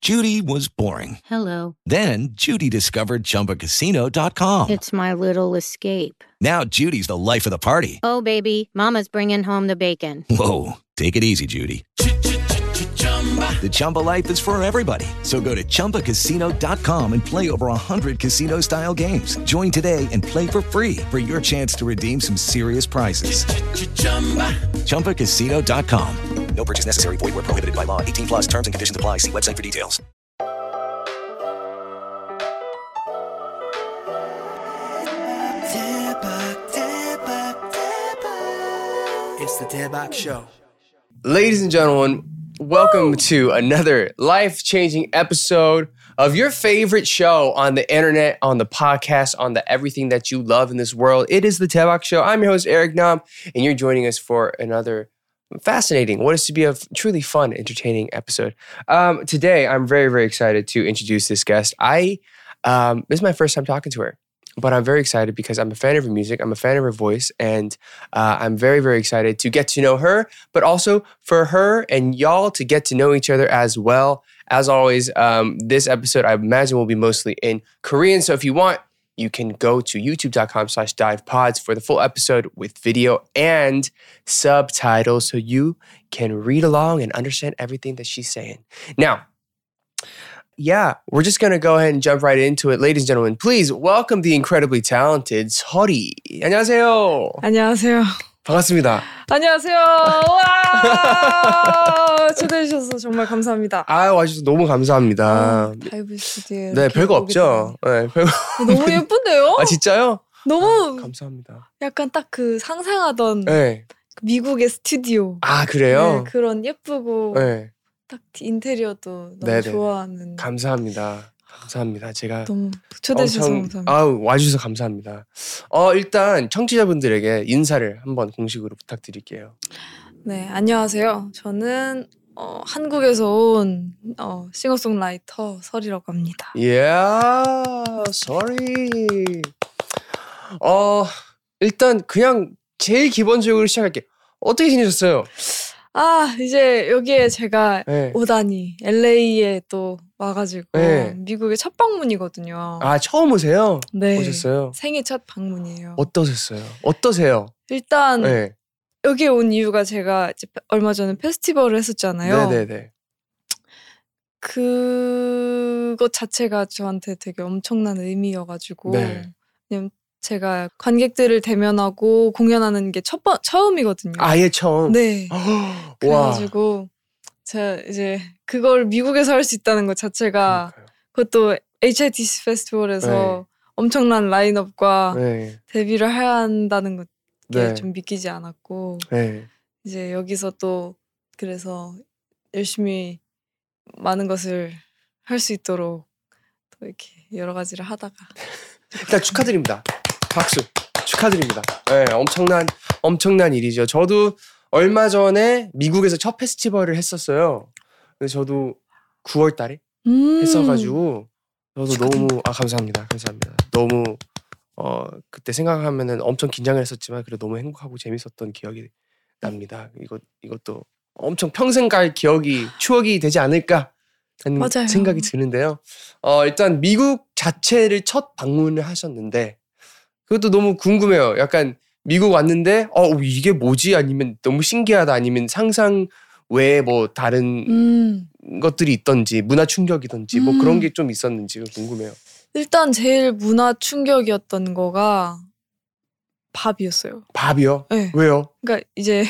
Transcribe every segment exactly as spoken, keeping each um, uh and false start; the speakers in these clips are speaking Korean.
Judy was boring. Hello. Then Judy discovered Chumba Casino dot com. It's my little escape. Now Judy's the life of the party. Oh, baby, mama's bringing home the bacon. Whoa, take it easy, Judy. The Chumba life is for everybody. So go to Chumba Casino dot com and play over one hundred casino-style games. Join today and play for free for your chance to redeem some serious prizes. Chumba Casino dot com. No purchase necessary. Void where prohibited by law. eighteen plus terms and conditions apply. See website for details. It's the Daebak Show. Ladies and gentlemen, welcome Woo! to another life-changing episode of your favorite show on the internet, on the podcast, on the everything that you love in this world. It is the Daebak Show. I'm your host, Eric Nam, and you're joining us for another fascinating, what is to be a truly fun, entertaining episode. Um, today, I'm very, very excited to introduce this guest. I um, this is my first time talking to her. But I'm very excited because I'm a fan of her music, I'm a fan of her voice, and uh, I'm very, very excited to get to know her, but also for her and y'all to get to know each other as well. As always, um, this episode, I imagine, will be mostly in Korean. So if you want, you can go to youtube.com slash divepods for the full episode with video and subtitles so you can read along and understand everything that she's saying. Now, yeah, we're just going to go ahead and jump right into it. Ladies and gentlemen, please welcome the incredibly talented 설이. 안녕하세요. 안녕하세요. 반갑습니다. 안녕하세요. 와! 초대해 주셔서 정말 감사합니다. 아, 와주셔서 너무 감사합니다. 아, 다이브 스튜디오에 네, 별거 없죠. 네, 별거. 너무 예쁜데요? 아, 진짜요? 너무 아, 감사합니다. 약간 딱 그 상상하던 네. 미국의 스튜디오. 아, 그래요? 네, 그런 예쁘고 네. 딱 인테리어도 너무 네네. 좋아하는. 감사합니다. 감사합니다. 제가 너무 초대해 주셔서 감사합니다. 아, 와주셔서 감사합니다. 어, 일단 청취자분들에게 인사를 한번 공식으로 부탁드릴게요. 네, 안녕하세요. 저는 어, 한국에서 온 어, 싱어송라이터 설이라고 합니다. Yeah, sorry. 어, 일단 그냥 제일 기본적으로 시작할게요. 어떻게 지내셨어요? 아, 이제 여기에 제가 네. 오다니 엘에이에 또 와가지고 네. 미국의 첫 방문이거든요. 아, 처음 오세요? 네. 오셨어요? 생애 첫 방문이에요. 어떠셨어요? 어떠세요? 일단 네. 여기에 온 이유가 제가 이제 얼마 전에 페스티벌을 했었잖아요. 네네네. 그것 자체가 저한테 되게 엄청난 의미여가지고 네. 그냥 제가 관객들을 대면하고 공연하는 게 첫 번 처음이거든요. 아예 처음? 네. 와. 그래가지고 제가 이제 그걸 미국에서 할 수 있다는 것 자체가 그러니까요. 그것도 에이치아이티씨 페스티벌에서 네. 엄청난 라인업과 네. 데뷔를 해야 한다는 것에 네. 좀 믿기지 않았고 네. 이제 여기서 또 그래서 열심히 많은 것을 할 수 있도록 또 이렇게 여러 가지를 하다가 일단 축하드립니다. 박수. 축하드립니다. 네, 엄청난 엄청난 일이죠. 저도 얼마 전에 미국에서 첫 페스티벌을 했었어요. 근데 저도 구월 달에 음. 했어가지고 저도 축하드립니다. 너무 아 감사합니다. 감사합니다. 너무 어 그때 생각하면은 엄청 긴장을 했었지만 그래도 너무 행복하고 재밌었던 기억이 납니다. 이것 이것도 엄청 평생 갈 기억이 추억이 되지 않을까 하는 맞아요. 생각이 드는데요. 어 일단 미국 자체를 첫 방문을 하셨는데 그것도 너무 궁금해요. 약간 미국 왔는데 어 이게 뭐지? 아니면 너무 신기하다. 아니면 상상 외에 뭐 다른 음. 것들이 있던지 문화 충격이던지 뭐 음. 그런 게 좀 있었는지 궁금해요. 일단 제일 문화 충격이었던 거가 밥이었어요. 밥이요? 네. 왜요? 그러니까 이제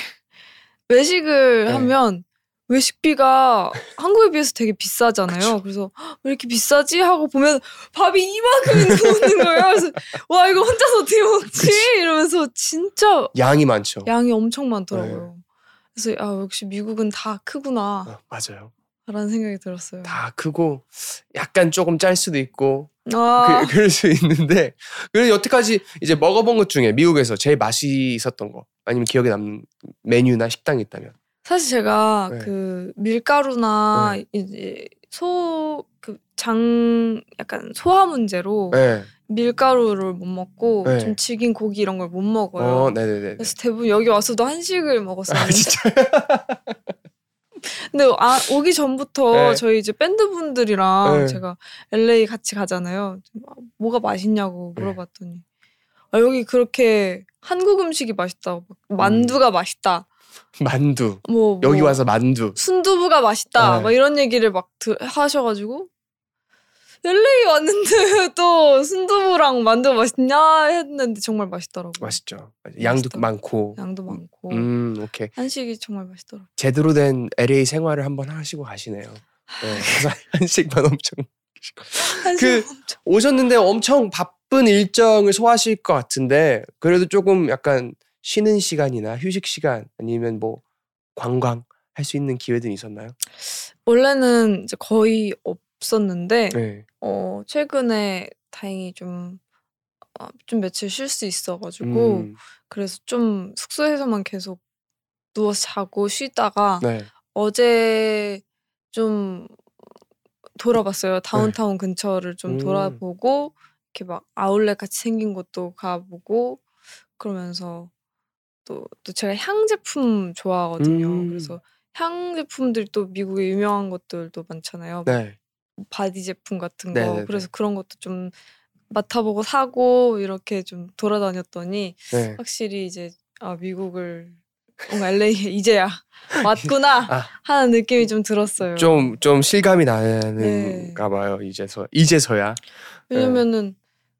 외식을 네. 하면 외식비가 한국에 비해서 되게 비싸잖아요. 그쵸. 그래서 왜 이렇게 비싸지? 하고 보면 밥이 이만큼 나오는 거예요. 그래서 와 이거 혼자서 어떻게 먹지? 그치. 이러면서 진짜 양이 많죠. 양이 엄청 많더라고요. 그래서 아 역시 미국은 다 크구나 어, 맞아요. 라는 생각이 들었어요. 다 크고 약간 조금 짤 수도 있고 아, 그, 그럴 수 있는데 그래서 여태까지 이제 먹어본 것 중에 미국에서 제일 맛이 있었던 거 아니면 기억에 남는 메뉴나 식당이 있다면 사실 제가 네. 그 밀가루나 네. 이제 소 그 장 약간 소화 문제로 네. 밀가루를 못 먹고 네. 좀 질긴 고기 이런 걸 못 먹어요. 어, 네네네. 그래서 대부분 여기 와서도 한식을 먹었었는데 아, 진짜. 근데 아, 오기 전부터 네. 저희 이제 밴드분들이랑 네. 제가 엘에이 같이 가잖아요. 뭐가 맛있냐고 물어봤더니 네. 아, 여기 그렇게 한국 음식이 맛있다. 만두가 음. 맛있다. 만두. 뭐, 여기 뭐 와서 만두. 순두부가 맛있다. 네. 막 이런 얘기를 막 드, 하셔가지고 엘에이 왔는데 또 순두부랑 만두가 맛있냐 했는데 정말 맛있더라고요. 맛있죠. 양도 맛있더라고요. 많고. 양도 많고. 음, 오케이. 한식이 정말 맛있더라고요. 제대로 된 엘에이 생활을 한번 하시고 가시네요. 네, 한식만 엄청. 한식 그 엄청. 오셨는데 엄청 바쁜 일정을 소화하실 것 같은데 그래도 조금 약간 쉬는 시간이나 휴식 시간 아니면 뭐 관광 할 수 있는 기회들이 있었나요? 원래는 이제 거의 없었는데 네. 어, 최근에 다행히 좀, 어, 좀 며칠 쉴 수 있어가지고 음. 그래서 좀 숙소에서만 계속 누워서 자고 쉬다가 네. 어제 좀 돌아봤어요. 다운타운 네. 근처를 좀 음. 돌아보고 이렇게 막 아울렛 같이 생긴 곳도 가보고 그러면서 또, 또 제가 향 제품 좋아하거든요. 음. 그래서 향 제품들 또 미국에 유명한 것들도 많잖아요. 네. 바디 제품 같은 거. 네네네. 그래서 그런 것도 좀 맡아보고 사고 이렇게 좀 돌아다녔더니 네. 확실히 이제 아 미국을 뭔가 엘에이에 이제야 왔구나 아, 하는 느낌이 좀 들었어요. 좀, 좀 실감이 나는가 네. 봐요. 이제서, 이제서야. 왜냐면은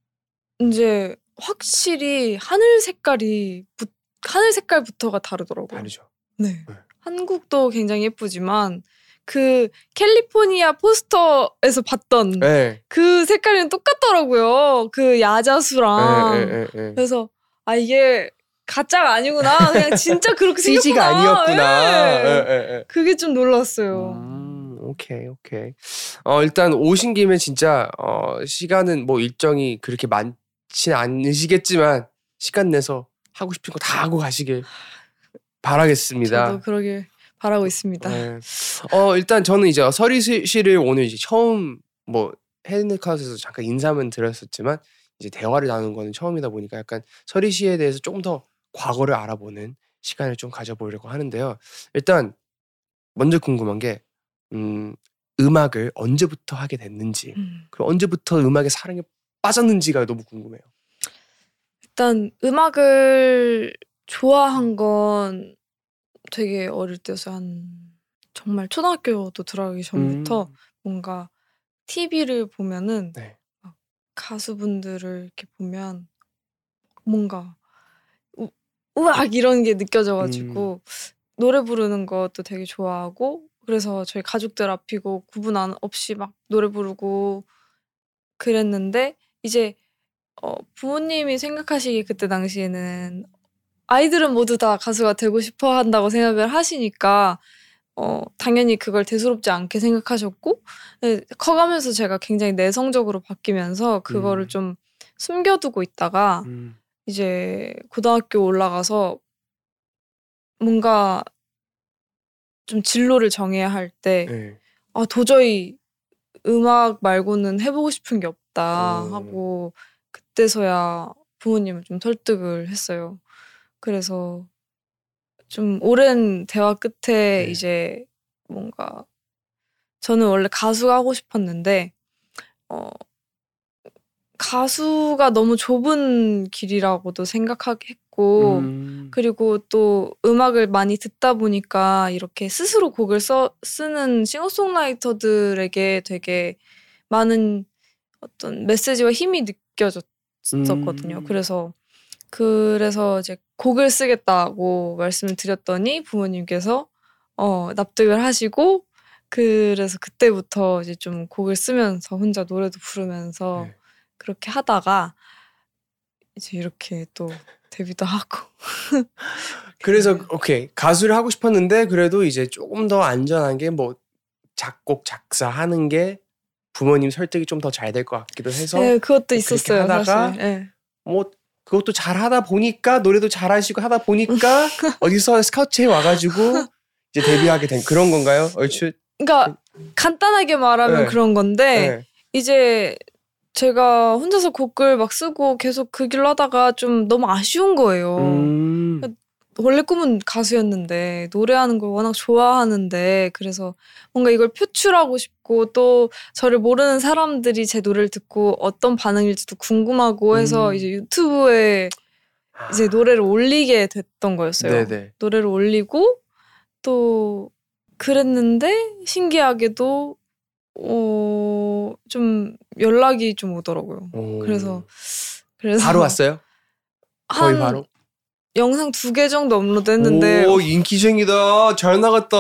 이제 확실히 하늘 색깔이 부, 하늘 색깔부터가 다르더라고요. 다르죠. 네. 네. 한국도 굉장히 예쁘지만 그 캘리포니아 포스터에서 봤던 네. 그 색깔이랑 똑같더라고요. 그 야자수랑. 네, 네, 네, 네. 그래서 아 이게 가짜가 아니구나. 그냥 진짜 그렇게 생겼구나. 씨지가 아니었구나. 네. 네, 네, 네. 그게 좀 놀랐어요. 음, 오케이, 오케이. 어, 일단 오신 김에 진짜 어, 시간은 뭐 일정이 그렇게 많지 않으시겠지만 시간 내서 하고 싶은 거 다 하고 가시길 바라겠습니다. 저도 그러길 바라고 있습니다. 네. 어, 일단 저는 이제 서리 씨를 오늘 이제 처음 뭐 헤드넷카웃에서 잠깐 인사만 드렸었지만 이제 대화를 나누는 거는 처음이다 보니까 약간 서리 씨에 대해서 조금 더 과거를 알아보는 시간을 좀 가져보려고 하는데요. 일단 먼저 궁금한 게 음, 음악을 언제부터 하게 됐는지 음. 그리고 언제부터 음악에 사랑에 빠졌는지가 너무 궁금해요. 일단 음악을 좋아한 건 되게 어릴 때여서 한 정말 초등학교도 들어가기 전부터 음. 뭔가 티비를 보면은 네. 막 가수분들을 이렇게 보면 뭔가 우, 우악 이런 게 느껴져가지고 음. 노래 부르는 것도 되게 좋아하고 그래서 저희 가족들 앞이고 구분 안 없이 막 노래 부르고 그랬는데 이제 어, 부모님이 생각하시기에 그때 당시에는 아이들은 모두 다 가수가 되고 싶어 한다고 생각을 하시니까 어, 당연히 그걸 대수롭지 않게 생각하셨고 네, 커가면서 제가 굉장히 내성적으로 바뀌면서 그거를 음. 좀 숨겨두고 있다가 음. 이제 고등학교 올라가서 뭔가 좀 진로를 정해야 할 때 네. 아, 도저히 음악 말고는 해보고 싶은 게 없다 어. 하고 그때서야 부모님을 좀 설득을 했어요. 그래서 좀 오랜 대화 끝에 네. 이제 뭔가 저는 원래 가수가 하고 싶었는데 어, 가수가 너무 좁은 길이라고도 생각했고 음. 그리고 또 음악을 많이 듣다 보니까 이렇게 스스로 곡을 써, 쓰는 싱어송라이터들에게 되게 많은 어떤 메시지와 힘이 느껴졌었거든요. 음. 그래서 그래서 이제 곡을 쓰겠다고 말씀을 드렸더니 부모님께서 어, 납득을 하시고 그래서 그때부터 이제 좀 곡을 쓰면서 혼자 노래도 부르면서 네. 그렇게 하다가 이제 이렇게 또 데뷔도 하고 그래서 오케이 가수를 하고 싶었는데 그래도 이제 조금 더 안전한 게 뭐 작곡 작사하는 게 부모님 설득이 좀 더 잘 될 것 같기도 해서 네, 그것도 있었어요. 하다가 사실. 네. 뭐 그것도 잘 하다 보니까 노래도 잘하시고 하다 보니까 어디서 스카우트에 와가지고 이제 데뷔하게 된 그런 건가요? 얼추. 그러니까 간단하게 말하면 네. 그런 건데 네. 이제 제가 혼자서 곡을 막 쓰고 계속 그 길로 하다가 좀 너무 아쉬운 거예요. 음. 원래 꿈은 가수였는데 노래하는 걸 워낙 좋아하는데 그래서 뭔가 이걸 표출하고 싶고 또 저를 모르는 사람들이 제 노래를 듣고 어떤 반응일지도 궁금하고 해서 음. 이제 유튜브에 이제 노래를 올리게 됐던 거였어요. 네네. 노래를 올리고 또 그랬는데 신기하게도 어, 좀 연락이 좀 오더라고요. 오. 그래서 그래서 바로 왔어요? 거의 한 바로? 영상 두 개 정도 업로드했는데 오 인기쟁이다. 잘 나갔다.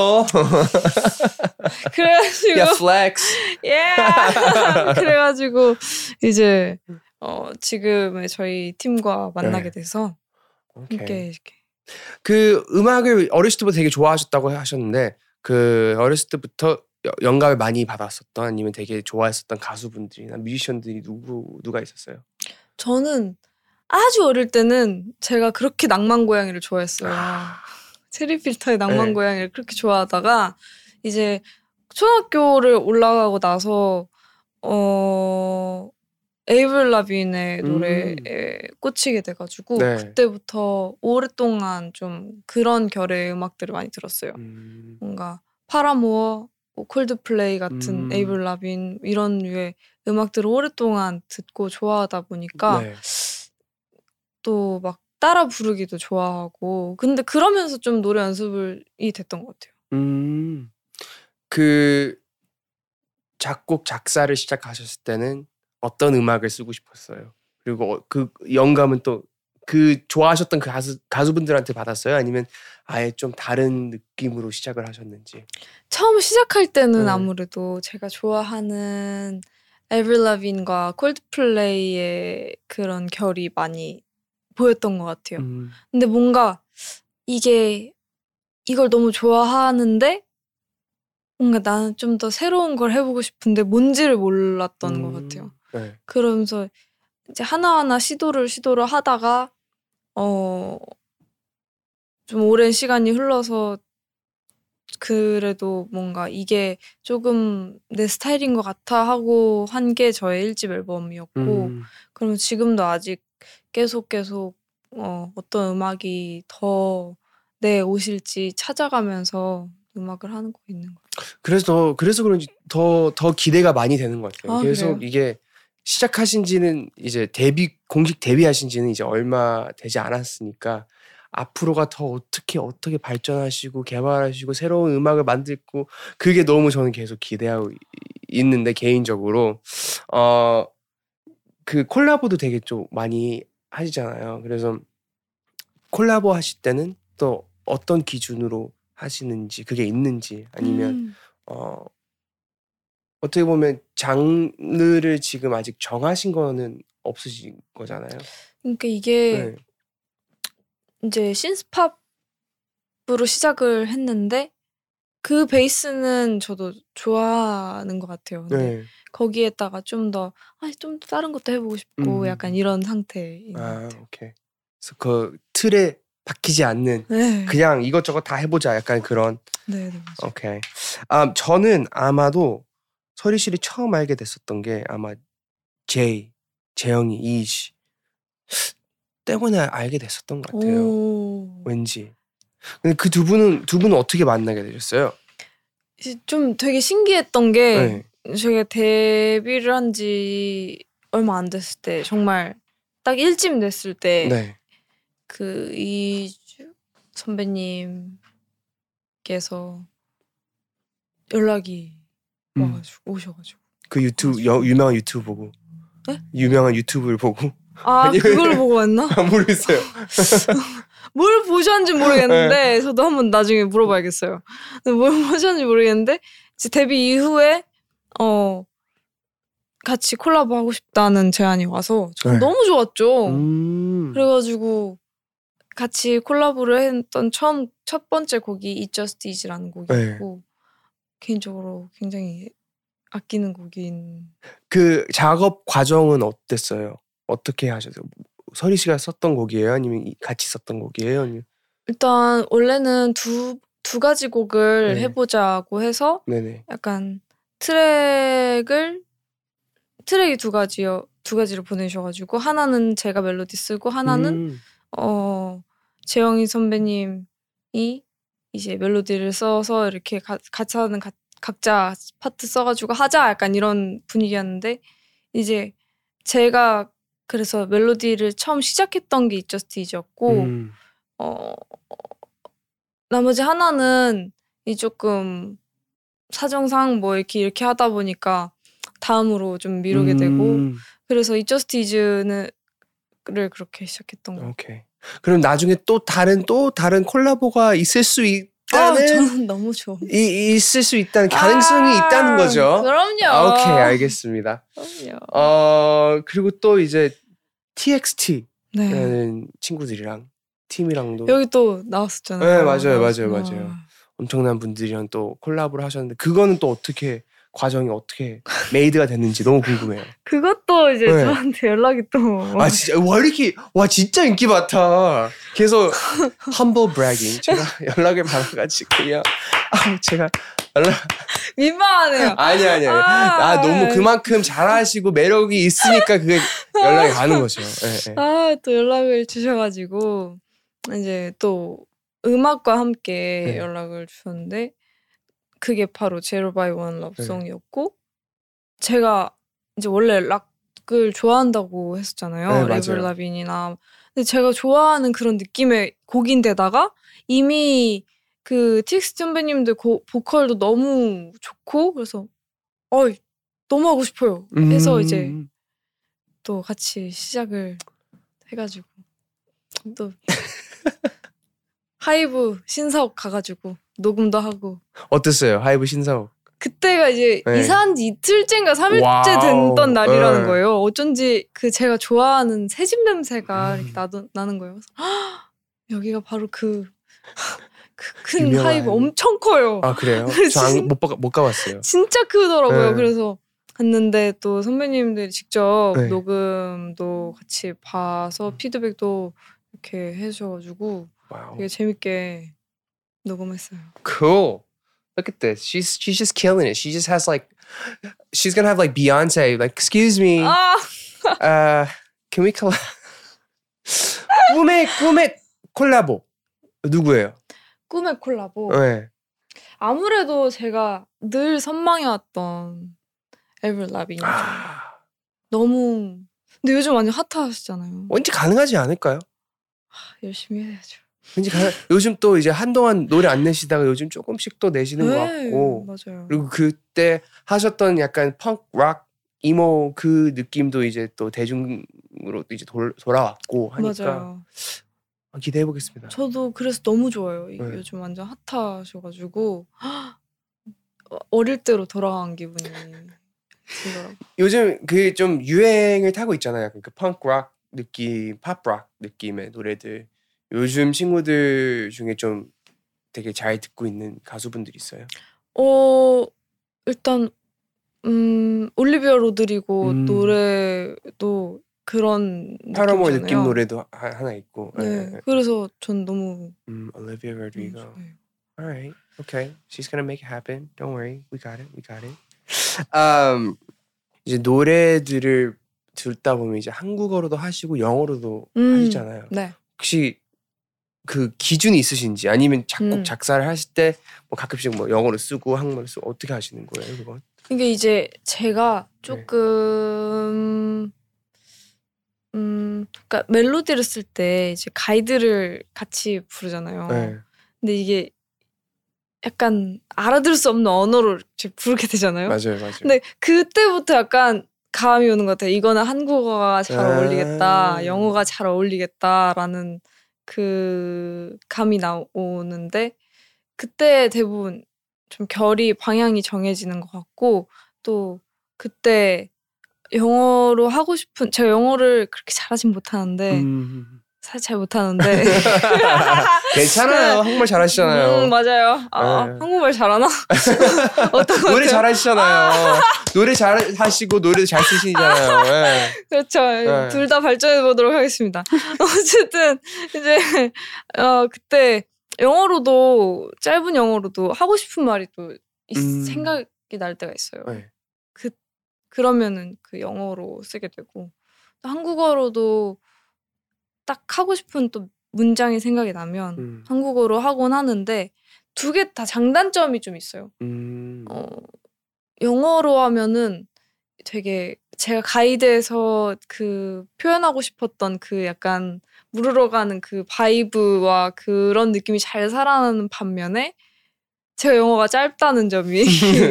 그래가지고 야 플렉스. 예 그래가지고 이제 어, 지금의 저희 팀과 만나게 네. 돼서 오케이. 함께 이렇게 그 음악을 어렸을 때부터 되게 좋아하셨다고 하셨는데 그 어렸을 때부터 여- 영감을 많이 받았었던 아니면 되게 좋아했었던 가수분들이나 뮤지션들이 누구 누가 있었어요? 저는 아주 어릴 때는 제가 그렇게 낭만 고양이를 좋아했어요. 체리 필터의 낭만 네. 고양이를 그렇게 좋아하다가 이제 초등학교를 올라가고 나서 어 에이브릴 라빈의 음. 노래에 꽂히게 돼가지고 네. 그때부터 오랫동안 좀 그런 결의 음악들을 많이 들었어요. 음. 뭔가 파라모어, 뭐 콜드플레이 같은 음. 에이브릴 라빈 이런 류의 음악들을 오랫동안 듣고 좋아하다 보니까 네. 또 막 따라 부르기도 좋아하고 근데 그러면서 좀 노래 연습이 됐던 것 같아요. 음. 그 작곡 작사를 시작하셨을 때는 어떤 음악을 쓰고 싶었어요? 그리고 어, 그 영감은 또 그 좋아하셨던 그 가수 가수분들한테 받았어요? 아니면 아예 좀 다른 느낌으로 시작을 하셨는지? 처음 시작할 때는 네. 아무래도 제가 좋아하는 에이브릴 라빈과 콜드플레이의 그런 결이 많이 보였던 것 같아요. 음. 근데 뭔가 이게 이걸 너무 좋아하는데 뭔가 나는 좀 더 새로운 걸 해보고 싶은데 뭔지를 몰랐던 음. 것 같아요. 네. 그러면서 이제 하나하나 시도를 시도를 하다가 어, 좀 오랜 시간이 흘러서 그래도 뭔가 이게 조금 내 스타일인 것 같아 하고 한 게 저의 일집 앨범이었고 음. 그러면 지금도 아직 계속 계속 어, 어떤 음악이 더 내 옷일지 찾아가면서 음악을 하는 거 있는 것 같아요. 그래서 더, 그래서 그런지 더 더 기대가 많이 되는 것 같아요. 아, 계속 그래요? 이게 시작하신 지는 이제 데뷔 공식 데뷔하신 지는 이제 얼마 되지 않았으니까 앞으로가 더 어떻게 어떻게 발전하시고 개발하시고 새로운 음악을 만들고 그게 너무 저는 계속 기대하고 이- 있는데 개인적으로 어 그 콜라보도 되게 좀 많이 하시잖아요. 그래서 콜라보 하실 때는 또 어떤 기준으로 하시는지 그게 있는지 아니면 음. 어 어떻게 보면 장르를 지금 아직 정하신 거는 없으신 거잖아요. 그러니까 이게 네. 이제 신스팝으로 시작을 했는데 그 베이스는 저도 좋아하는 것 같아요. 근데 네. 거기에다가 좀 더 아, 좀 다른 것도 해보고 싶고 음. 약간 이런 상태인 것 아, 같아요. 오케이. 그래서 그 틀에 박히지 않는 네. 그냥 이것저것 다 해보자 약간 그런. 네, 네, 맞아요. 오케이. 아, 저는 아마도 서리 씨를 처음 알게 됐었던 게 아마 제이, 재영이, 이지 때문에 알게 됐었던 것 같아요. 오. 왠지. 근데 그 두 분은 두 분은 어떻게 만나게 되셨어요? 이제 좀 되게 신기했던 게 네. 제가 데뷔를 한 지 얼마 안 됐을 때 정말 딱 일집 냈을 때 네. 그 이주 선배님께서 연락이 음. 와가지고 오셔가지고 그 유튜브 여, 유명한 유튜브 보고. 네? 유명한 유튜브를 보고. 아 아니, 그걸 보고 왔나? 아, 모르겠어요. 뭘 보셨는지 모르겠는데 저도 한번 나중에 물어봐야겠어요. 근데 뭘 보셨는지 모르겠는데 이제 데뷔 이후에 어 같이 콜라보 하고 싶다는 제안이 와서 전 네. 너무 좋았죠. 음. 그래가지고 같이 콜라보를 했던 처음 첫 번째 곡이 It Just Is라는 곡이었고 개인적으로 굉장히 아끼는 곡인. 그 작업 과정은 어땠어요? 어떻게 하셨어요? 서리 씨가 썼던 곡이에요? 아니면 이- 같이 썼던 곡이에요? 아니면... 일단 원래는 두, 두 가지 곡을 네. 해보자고 해서 네네. 약간 트랙을 트랙이 두 가지요 두 가지를 보내셔가지고 하나는 제가 멜로디 쓰고 하나는 음. 어 재영이 선배님이 이제 멜로디를 써서 이렇게 가, 같이 하는 가, 각자 파트 써가지고 하자 약간 이런 분위기였는데 이제 제가 그래서 멜로디를 처음 시작했던 게 It Just Is였고 음. 어, 나머지 하나는 이 조금 사정상 뭐 이렇게 이렇게 하다 보니까 다음으로 좀 미루게 음. 되고 그래서 It Just Is는 를 그렇게 시작했던 거. 오케이. 그럼 나중에 또 다른 또 다른 콜라보가 있을 수 아, 있다는 저는 너무 좋아. 이, 있을 수 있다는 가능성이 아, 있다는 거죠. 그럼요. 아, 오케이, 알겠습니다. 그럼요. 어 그리고 또 이제 티엑스티라는 네. 친구들이랑 팀이랑도 여기 또 나왔었잖아요. 네, 맞아요, 맞아요, 와. 맞아요. 엄청난 분들이랑 또 콜라보를 하셨는데 그거는 또 어떻게 과정이 어떻게 메이드가 됐는지 너무 궁금해요. 그것도 이제 네. 저한테 연락이 또 아 진짜 와 이렇게 와 진짜 인기 많다. 계속 humble bragging 제가 연락을 받아가지고요. 아 제가 연락 민망하네요. 아니 아니 아니 아, 아 너무 그만큼 잘하시고 매력이 있으니까 그게 연락이 가는 거죠. 네, 네. 아, 또 연락을 주셔가지고 이제 또 음악과 함께 네. 연락을 주셨는데 그게 바로 제로 바이 원 러브송이었고 제가 이제 원래 락을 좋아한다고 했었잖아요. 네, 맞아요. 에이브릴 라빈이나 근데 제가 좋아하는 그런 느낌의 곡인데다가 이미 그 티엑스티 선배님들 고, 보컬도 너무 좋고 그래서 어이 너무 하고 싶어요. 해서 음. 이제 또 같이 시작을 해가지고 또 하이브 신사옥 가가지고 녹음도 하고 어땠어요? 하이브 신사옥. 그때가 이제 네. 이사한 지 이틀째인가 삼일째 와우. 됐던 날이라는 네. 거예요. 어쩐지 그 제가 좋아하는 새집 냄새가 음. 이렇게 나도, 나는 거예요. 그래서 헉, 여기가 바로 그 큰 유명한- 하이브 엄청 커요. 아 그래요? 저못 못 가봤어요. 진짜 크더라고요. 네. 그래서 갔는데 또 선배님들이 직접 네. 녹음도 같이 봐서 피드백도 이렇게 해주셔가지고 와우. 되게 재밌게 녹음했어요. Cool. Look at this. She's she's just killing it. She just has like she's gonna have like Beyonce. Like, excuse me. 아, Uh, can we collab? 꿈의 꿈의 콜라보 누구예요? 꿈의 콜라보. 네. 아무래도 제가 늘 선망해왔던 에이브릴 라빈이죠. 아, 너무 근데 요즘 완전 핫하시잖아요. 왠지 가능하지 않을까요? 열심히 해야죠. 왠지 가능. 요즘 또 이제 한동안 노래 안 내시다가 요즘 조금씩 또 내시는 것 네, 같고. 맞아요. 그리고 그때 하셨던 약간 펑크 락 이모 그 느낌도 이제 또 대중으로 이제 돌, 돌아왔고 하니까 맞아요. 기대해 보겠습니다. 저도 그래서 너무 좋아요. 이게 네. 요즘 완전 핫하셔가지고 어릴 때로 돌아간 기분이 들더라고요. 요즘 그 좀 유행을 타고 있잖아요. 약간 그 펑크 락 느낌, 팝 락 느낌의 노래들. 요즘 친구들 중에 좀 되게 잘 듣고 있는 가수분들 있어요. 어 일단 음 올리비아 로드리고 음. 노래도 그런 파라모 느낌이잖아요. 느낌 노래도 하, 하나 있고. 네, 예, 예. 그래서 전 너무 음, Olivia 너무 Rodrigo. 좋아해요. All right, okay. She's gonna make it happen. Don't worry, we got it, we got it. Um, 이제 노래들을 듣다 보면 이제 한국어로도 하시고 영어로도 음, 하시잖아요. 네. 혹시 그 기준이 있으신지 아니면 작곡 음. 작사를 하실 때 뭐 가끔씩 뭐 영어로 쓰고 한국어로 쓰고 어떻게 하시는 거예요, 그건? 이게 이제 제가 네. 조금 음 그러니까 멜로디를 쓸 때 이제 가이드를 같이 부르잖아요. 네. 근데 이게 약간 알아들을 수 없는 언어로 이제 부르게 되잖아요. 맞아요, 맞아요. 근데 그때부터 약간 감이 오는 것 같아요. 이거는 한국어가 잘 아. 어울리겠다, 영어가 잘 어울리겠다라는 그 감이 나오는데 그때 대부분 좀 결이 방향이 정해지는 것 같고 또 그때 영어로 하고 싶은 제가 영어를 그렇게 잘하진 못하는데 음. 사실 잘 못하는데 괜찮아요. 한국말 잘하시잖아요. 음, 맞아요. 아, 네. 한국말 잘하나? 어떤 것 노래 같아요? 잘하시잖아요. 노래 잘하시고 노래도 잘 쓰시잖아요. 네. 그렇죠. 네. 둘 다 발전해 보도록 하겠습니다. 어쨌든 이제 어 그때 영어로도 짧은 영어로도 하고 싶은 말이 또 있- 음. 생각이 날 때가 있어요. 네. 그 그러면은 그 영어로 쓰게 되고 또 한국어로도 딱 하고 싶은 또 문장이 생각이 나면 음. 한국어로 하곤 하는데 두 개 다 장단점이 좀 있어요. 음. 어, 영어로 하면은 되게 제가 가이드에서 그 표현하고 싶었던 그 약간 물으러 가는 그 바이브와 그런 느낌이 잘 살아나는 반면에 제가 영어가 짧다는 점이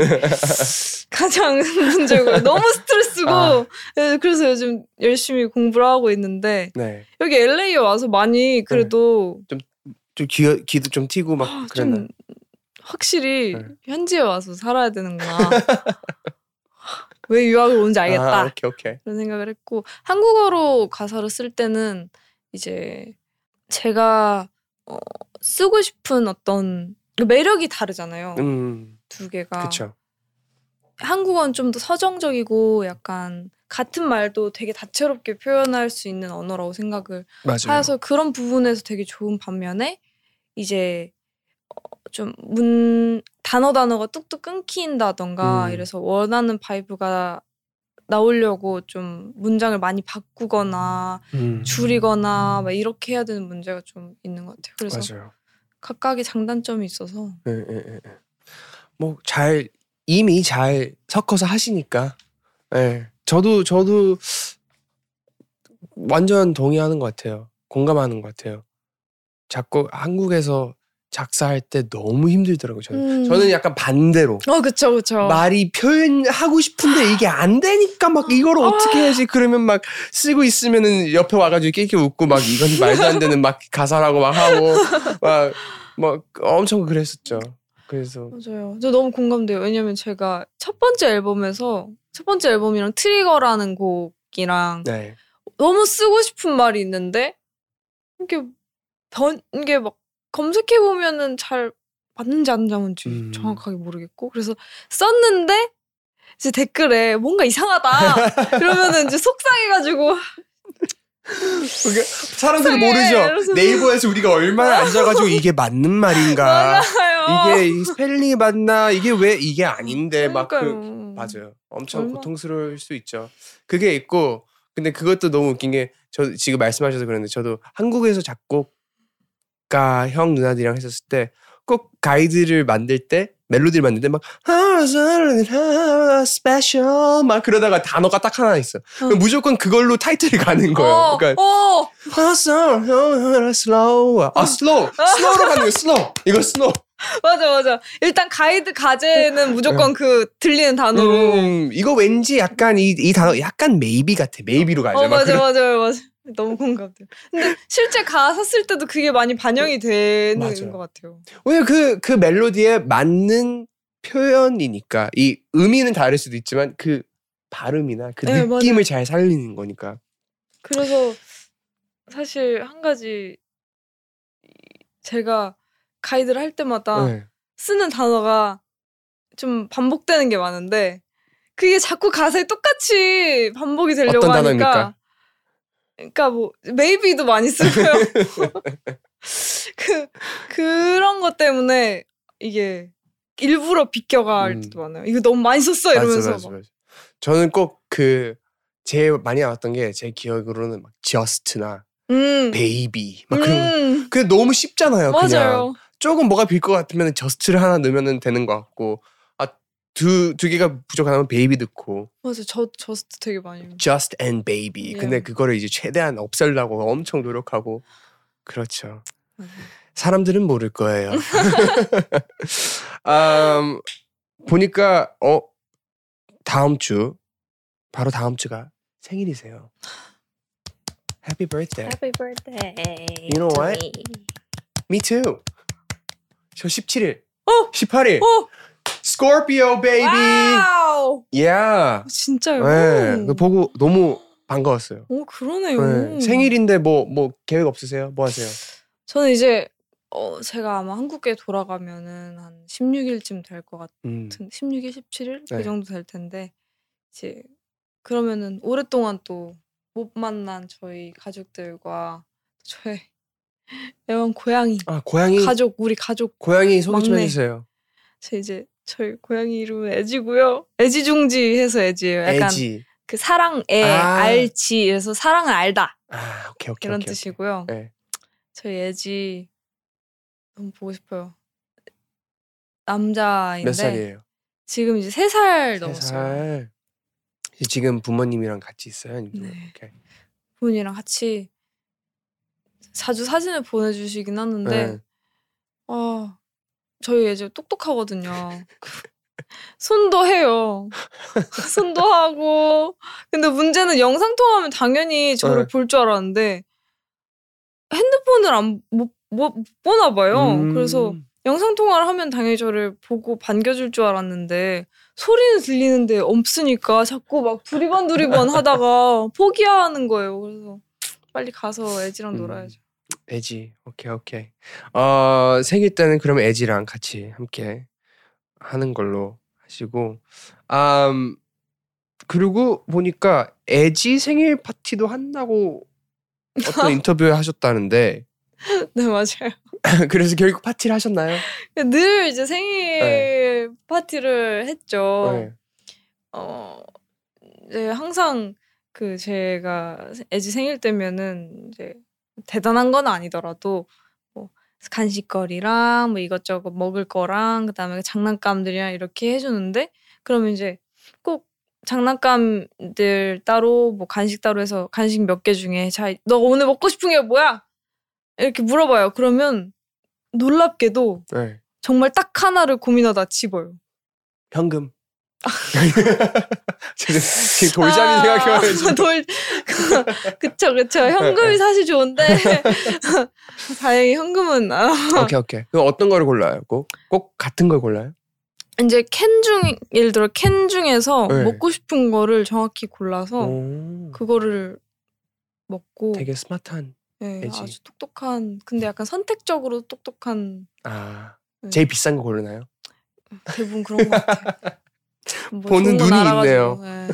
가장 문제고요. 너무 스트레스고 아. 그래서 요즘 열심히 공부를 하고 있는데 네. 여기 엘에이에 와서 많이 그래도 좀 귀, 귀도 좀 튀고 막 그랬나요? 좀 확실히 네. 현지에 와서 살아야 되는구나. 왜 유학을 오는지 알겠다. 아, 오케이, 오케이. 그런 생각을 했고 한국어로 가사를 쓸 때는 이제 제가 어, 쓰고 싶은 어떤 매력이 다르잖아요. 음, 두 개가. 그렇죠. 한국어는 좀 더 서정적이고 약간 같은 말도 되게 다채롭게 표현할 수 있는 언어라고 생각을 맞아요. 하여서 그런 부분에서 되게 좋은 반면에 이제 좀 문 단어 단어가 뚝뚝 끊긴다던가 음. 이래서 원하는 바이브가 나오려고 좀 문장을 많이 바꾸거나 음. 줄이거나 막 이렇게 해야 되는 문제가 좀 있는 것 같아요. 그래서 맞아요. 각각의 장단점이 있어서 예, 예, 예. 뭐 잘 이미 잘 섞어서 하시니까. 예. 저도 저도 완전 동의하는 것 같아요. 공감하는 것 같아요. 작곡 한국에서 작사할 때 너무 힘들더라고요. 저는. 음. 저는 약간 반대로. 어 그쵸 그쵸. 말이 표현하고 싶은데 이게 안 되니까 막 이걸 어떻게 해야지 그러면 막 쓰고 있으면은 옆에 와가지고 낄낄 웃고 막 이건 말도 안 되는 막 가사라고 막 하고 막, 막 엄청 그랬었죠. 그래서 맞아요. 저 너무 공감돼요. 왜냐면 제가 첫 번째 앨범에서 첫 번째 앨범이랑 트리거라는 곡이랑 네. 너무 쓰고 싶은 말이 있는데 이게 변 이게 막 검색해 보면은 잘 맞는지 안 맞는지 음. 정확하게 모르겠고 그래서 썼는데 이제 댓글에 뭔가 이상하다 그러면은 이제 속상해가지고 그게 사람들이 속상해. 모르죠. 이러면서. 네이버에서 우리가 얼마나 앉아가지고 이게 맞는 말인가, 맞아요. 이게 스펠링이 맞나, 이게 왜 이게 아닌데 막 그 그러니까요. 맞아요. 엄청 얼마- 고통스러울 수 있죠. 그게 있고 근데 그것도 너무 웃긴 게 저 지금 말씀하셔서 그런데 저도 한국에서 작곡가 형 누나들이랑 했었을 때 꼭 가이드를 만들 때 멜로디를 만들 때 막 스페셜 막 그러다가 단어가 딱 하나 있어. 어. 무조건 그걸로 타이틀이 가는 거예요. 어, 그러니까 어. 슬로우 아 슬로우 슬로우로 가는 거예요. 슬로우 이거 슬로우. 맞아 맞아. 일단 가이드 가제는 무조건 그 들리는 단어로. 음, 이거 왠지 약간 이, 이 단어 약간 maybe 같아. maybe로 가죠. 어 막 맞아 그런- 맞아요 맞아. 너무 공감돼요. 근데 실제 가사 쓸 때도 그게 많이 반영이 되는 맞아요. 것 같아요. 왜냐면 그, 그 멜로디에 맞는 표현이니까 이 의미는 다를 수도 있지만 그 발음이나 그 네, 느낌을 맞아요. 잘 살리는 거니까. 그래서 사실 한 가지 제가 가이드를 할 때마다 네. 쓰는 단어가 좀 반복되는 게 많은데 그게 자꾸 가사에 똑같이 반복이 되려고 어떤 하니까 단어입니까? 그러니까 뭐 메이비도 많이 쓰고요. 그 그런 것 때문에 이게 일부러 비껴갈 음. 때도 많아요. 이거 너무 많이 썼어 이러면서 맞아, 맞아, 막. 맞아. 저는 꼭 그 제일 많이 나왔던 게 제 기억으로는 막 just나 음. baby 막 그런 거. 음. 그게 너무 쉽잖아요. 그냥 맞아요. 조금 뭐가 빌 것 같으면 just를 하나 넣으면 되는 것 같고 아 두 두 개가 부족하면 baby 넣고 맞아. 저 저스트 되게 많이. 해요. just and baby. 예. 근데 그거를 이제 최대한 없애려고 엄청 노력하고 그렇죠. 맞아요. 사람들은 모를 거예요. 음, 보니까 어 다음 주 바로 다음 주가 생일이세요. Happy birthday. Happy birthday. You know to what? me. Me too. 저 십칠 일. 어! 십팔 일. 어! Scorpio baby. 와우! Yeah. 진짜요? 네. 그거 보고 너무 반가웠어요. 오 그러네요. 네. 생일인데 뭐 뭐 계획 없으세요? 뭐 하세요? 저는 이제 어 제가 아마 한국에 돌아가면은 한 십육 일쯤 될 것 같은 음. 십육 일, 십칠 일 네. 그 정도 될 텐데 이제 그러면은 오랫동안 또 못 만난 저희 가족들과 저의 애완 고양이 아 고양이 가족 우리 가족 고양이 소개 좀 막내. 해주세요. 제 이제 저희 고양이 이름은 애지고요. 애지중지해서 애지예요. 약간 애지. 그 사랑애 아. 알지 그래서 사랑을 알다 아 오케이 오케이 이런 오케이. 뜻이고요. 네. 저희 애지 너무 보고 싶어요. 남자인데 몇 살이에요? 지금 이제 세 살 세 넘었어요. 살. 지금 부모님이랑 같이 있어요? 아니면 네. 이렇게? 부모님이랑 같이 자주 사진을 보내주시긴 하는데 네. 아 저희 애지 똑똑하거든요. 손도 해요. 손도 하고. 근데 문제는 영상 통화하면 당연히 저를 네. 볼 줄 알았는데 핸드폰을 안 못 못 보나 봐요. 음. 그래서 영상 통화를 하면 당연히 저를 보고 반겨줄 줄 알았는데 소리는 들리는데 없으니까 자꾸 막 두리번 두리번 하다가 포기하는 거예요. 그래서 빨리 가서 애지랑 음. 놀아야죠. 애지. 오케이 오케이. 어 생일 때는 그럼 애지랑 같이 함께 하는 걸로 하시고, 음 그리고 보니까 애지 생일 파티도 한다고 어떤 인터뷰에 하셨다는데 네 맞아요. 그래서 결국 파티를 하셨나요? 늘 이제 생일 네. 파티를 했죠. 네. 어 이제 항상 그 제가 애지 생일 때면은 이제 대단한 건 아니더라도 뭐 간식거리랑 뭐 이것저것 먹을 거랑 그다음에 장난감들이랑 이렇게 해주는데 그러면 이제 꼭 장난감들 따로 뭐 간식 따로 해서 간식 몇 개 중에 자 너 오늘 먹고 싶은 게 뭐야? 이렇게 물어봐요. 그러면 놀랍게도 네. 정말 딱 하나를 고민하다 집어요. 현금. 지금, 지금 돌잡이 아, 생각해가지고. 돌 그쵸 그쵸 현금이 사실 좋은데 다행히 현금은 아. 오케이 오케이. 그럼 어떤 거를 골라요? 꼭? 꼭 같은 걸 골라요? 이제 캔 중 예를 들어 캔 중에서 네. 먹고 싶은 거를 정확히 골라서 오, 그거를 먹고 되게 스마트한. 네, 애지. 아주 똑똑한 근데 약간 선택적으로 똑똑한 아 네. 제일 비싼 거 고르나요? 대부분 그런 것 같아요. 뭐 보는 좋은 건 눈이 알아가지고, 있네요. 네.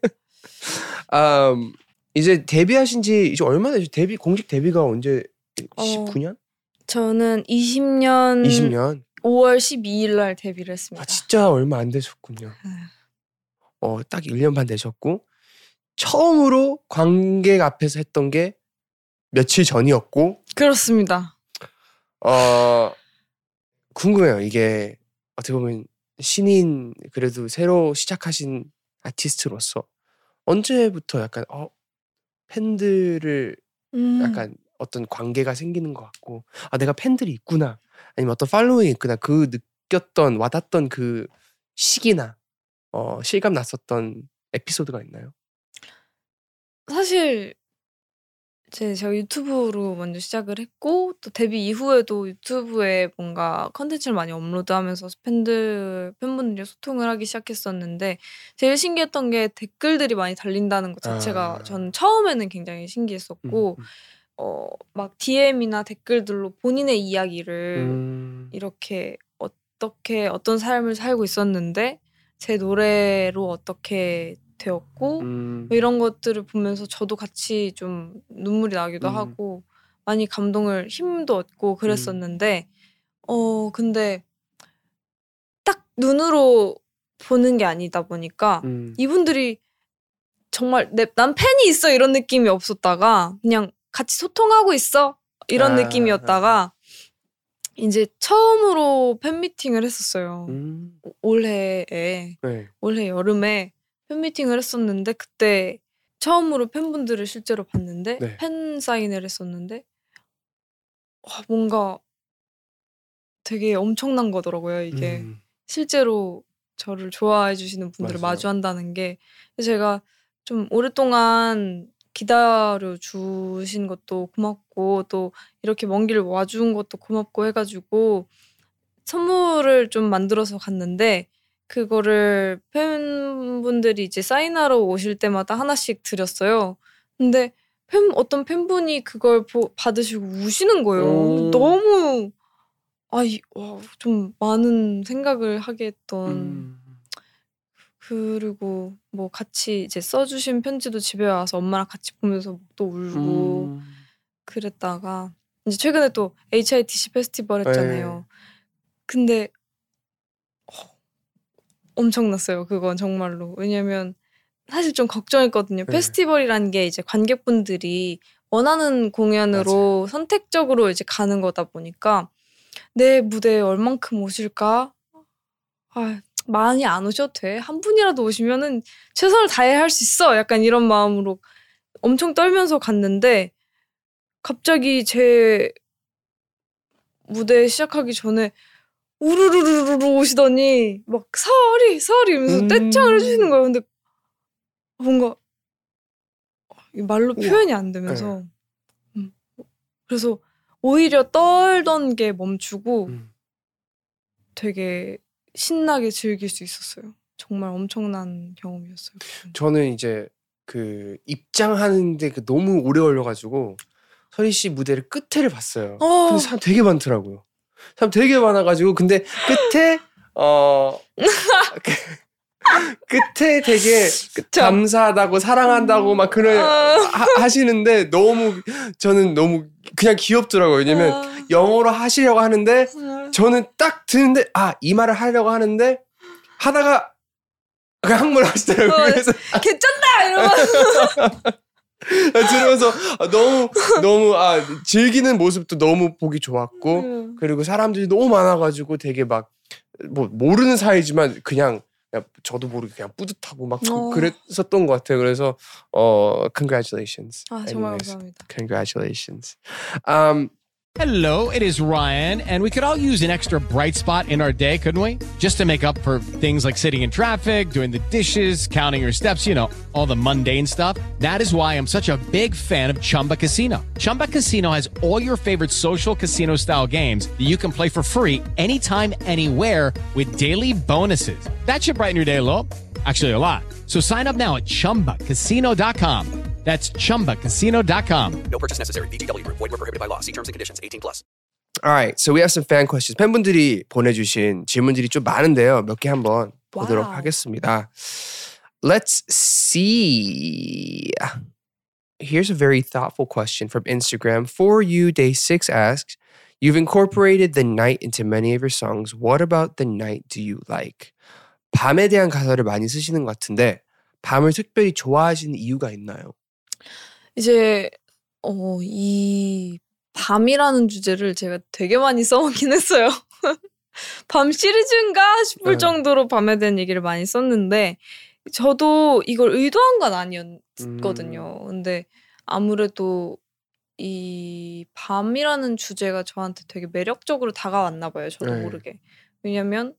음, 이제 데뷔하신 지 이제 얼마나 되죠? 데뷔 공식 데뷔가 언제? 어, 십구 년? 저는 이십 년 이십 년? 오월 십이일 날 데뷔를 했습니다. 아 진짜 얼마 안 되셨군요. 네. 어, 딱 일 년 반 되셨고 처음으로 관객 앞에서 했던 게 며칠 전이었고 그렇습니다. 어 궁금해요. 이게 어떻게 보면 신인 그래도 새로 시작하신 아티스트로서 언제부터 약간 어 팬들을 음. 약간 어떤 관계가 생기는 것 같고 아 내가 팬들이 있구나 아니면 어떤 팔로잉이 있구나 그 느꼈던 와닿던 그 시기나 어 실감 났었던 에피소드가 있나요? 사실 제 제가 유튜브로 먼저 시작을 했고 또 데뷔 이후에도 유튜브에 뭔가 컨텐츠를 많이 업로드하면서 팬들 팬분들이 소통을 하기 시작했었는데 제일 신기했던 게 댓글들이 많이 달린다는 것 자체가 아. 저는 처음에는 굉장히 음, 신기했었고 음. 어 막 디엠이나 댓글들로 본인의 이야기를 음. 이렇게 어떻게 어떤 삶을 살고 있었는데 제 노래로 어떻게 되었고 음. 뭐 이런 것들을 보면서 저도 같이 좀 눈물이 나기도 음. 하고 많이 감동을 힘도 얻고 그랬었는데 어 근데 딱 눈으로 보는 게 아니다 보니까 음. 이분들이 정말 내, 난 팬이 있어 이런 느낌이 없었다가 그냥 같이 소통하고 있어 이런 아. 느낌이었다가 이제 처음으로 팬미팅을 했었어요. 음. 올해에 네. 올해 여름에 팬미팅을 했었는데 그때 처음으로 팬분들을 실제로 봤는데 네. 팬 사인회를 했었는데 와, 뭔가 되게 엄청난 거더라고요. 이게 음. 실제로 저를 좋아해 주시는 분들을 맞아요. 마주한다는 게 제가 좀 오랫동안 기다려 주신 것도 고맙고 또 이렇게 먼 길 와준 것도 고맙고 해가지고 선물을 좀 만들어서 갔는데 그거를 팬분들이 이제 사인하러 오실 때마다 하나씩 드렸어요. 근데 팬 어떤 팬분이 그걸 보, 받으시고 우시는 거예요. 오. 너무 아, 이, 와, 좀 많은 생각을 하게 했던 음. 그리고 뭐 같이 이제 써주신 편지도 집에 와서 엄마랑 같이 보면서 또 울고 음. 그랬다가 이제 최근에 또 에이치아이티씨 페스티벌 했잖아요. 근데 어, 엄청났어요. 그건 정말로. 왜냐면 사실 좀 걱정했거든요. 네. 페스티벌이라는 게 이제 관객분들이 원하는 공연으로 맞아요. 선택적으로 이제 가는 거다 보니까 내 무대에 얼만큼 오실까? 아, 많이 안 오셔도 돼. 한 분이라도 오시면은 최선을 다해 할 수 있어. 약간 이런 마음으로 엄청 떨면서 갔는데 갑자기 제 무대 시작하기 전에 우르르르르 오시더니 막 서리 서리 이러면서 음. 떼창을 해주시는 거예요. 근데 뭔가 말로 표현이 안 되면서 음. 그래서 오히려 떨던 게 멈추고 음. 되게 신나게 즐길 수 있었어요. 정말 엄청난 경험이었어요. 저는 이제 그 입장하는데 그 너무 오래 걸려가지고 서리 씨 무대를 끝에를 봤어요. 어. 근데 사람 되게 많더라고요. 사람 되게 많아가지고 근데 끝에 어 끝에 되게 감사하다고 사랑한다고 막 그런 하, 하시는데 너무 저는 너무 그냥 귀엽더라고요. 왜냐면 아. 영어로 하시려고 하는데 저는 딱 듣는데 아, 이 말을 하려고 하는데 하다가 그냥 한국말 하시더라고요. 어, 그래서 개쩐다 이러면서 들으면서 너무 너무 아 즐기는 모습도 너무 보기 좋았고 음. 그리고 사람들이 너무 많아가지고 되게 막 뭐 모르는 사이지만 그냥 그냥 저도 모르게 그냥 뿌듯하고 막 어. 그랬었던 것 같아요. 그래서 어 congratulations. 아 정말 Anyways, 감사합니다. Congratulations. Um, Hello, it is Ryan, and we could all use an extra bright spot in our day, couldn't we? Just to make up for things like sitting in traffic, doing the dishes, counting your steps, you know, all the mundane stuff. That is why I'm such a big fan of Chumba Casino. Chumba Casino has all your favorite social casino-style games that you can play for free anytime, anywhere with daily bonuses. That should brighten your day a little. Actually, a lot. So sign up now at chumba casino dot com. That's chumba casino dot com. No purchase necessary. V G W Group. Void where prohibited by law. See terms and conditions. eighteen plus. Alright, so we have some fan questions. 팬분들이 보내주신 질문들이 좀 많은데요. 몇 개 한번 wow. 보도록 하겠습니다. Let's see. Here's a very thoughtful question from Instagram. For You Day six asks, you've incorporated the night into many of your songs. What about the night do you like? 밤에 대한 가사를 많이 쓰시는 것 같은데 밤을 특별히 좋아하시는 이유가 있나요? 이제 어, 이 밤이라는 주제를 제가 되게 많이 써먹긴 했어요. 밤 시리즈인가 싶을 네. 정도로 밤에 대한 얘기를 많이 썼는데 저도 이걸 의도한 건 아니었거든요. 음. 근데 아무래도 이 밤이라는 주제가 저한테 되게 매력적으로 다가왔나 봐요. 저도 네. 모르게. 왜냐면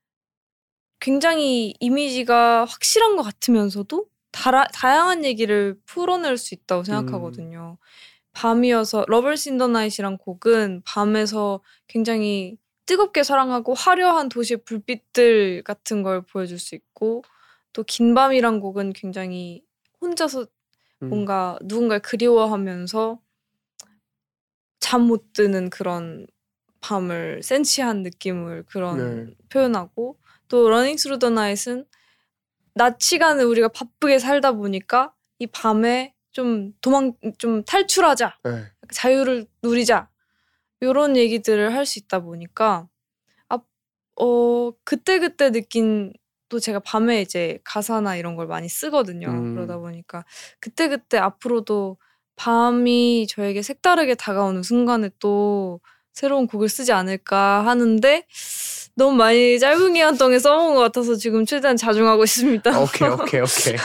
굉장히 이미지가 확실한 것 같으면서도 다라, 다양한 얘기를 풀어낼 수 있다고 생각하거든요. 음. 밤이어서 러블스 인 더 나잇이란 곡은 밤에서 굉장히 뜨겁게 사랑하고 화려한 도시의 불빛들 같은 걸 보여줄 수 있고 또 긴 밤이란 곡은 굉장히 혼자서 음. 뭔가 누군가를 그리워하면서 잠 못 드는 그런 밤을 센치한 느낌을 그런 네. 표현하고 또 러닝 스루 더 나잇은 낮 시간을 우리가 바쁘게 살다 보니까 이 밤에 좀 도망 좀 탈출하자 네. 자유를 누리자 이런 얘기들을 할 수 있다 보니까 아, 어 그때 그때 느낀 또 제가 밤에 이제 가사나 이런 걸 많이 쓰거든요. 음. 그러다 보니까 그때 그때 앞으로도 밤이 저에게 색다르게 다가오는 순간에 또 새로운 곡을 쓰지 않을까 하는데. 너무 많이 짧은 기간 동안 써먹은 것 같아서 지금 최대한 자중하고 있습니다. 오케이, 오케이, 오케이.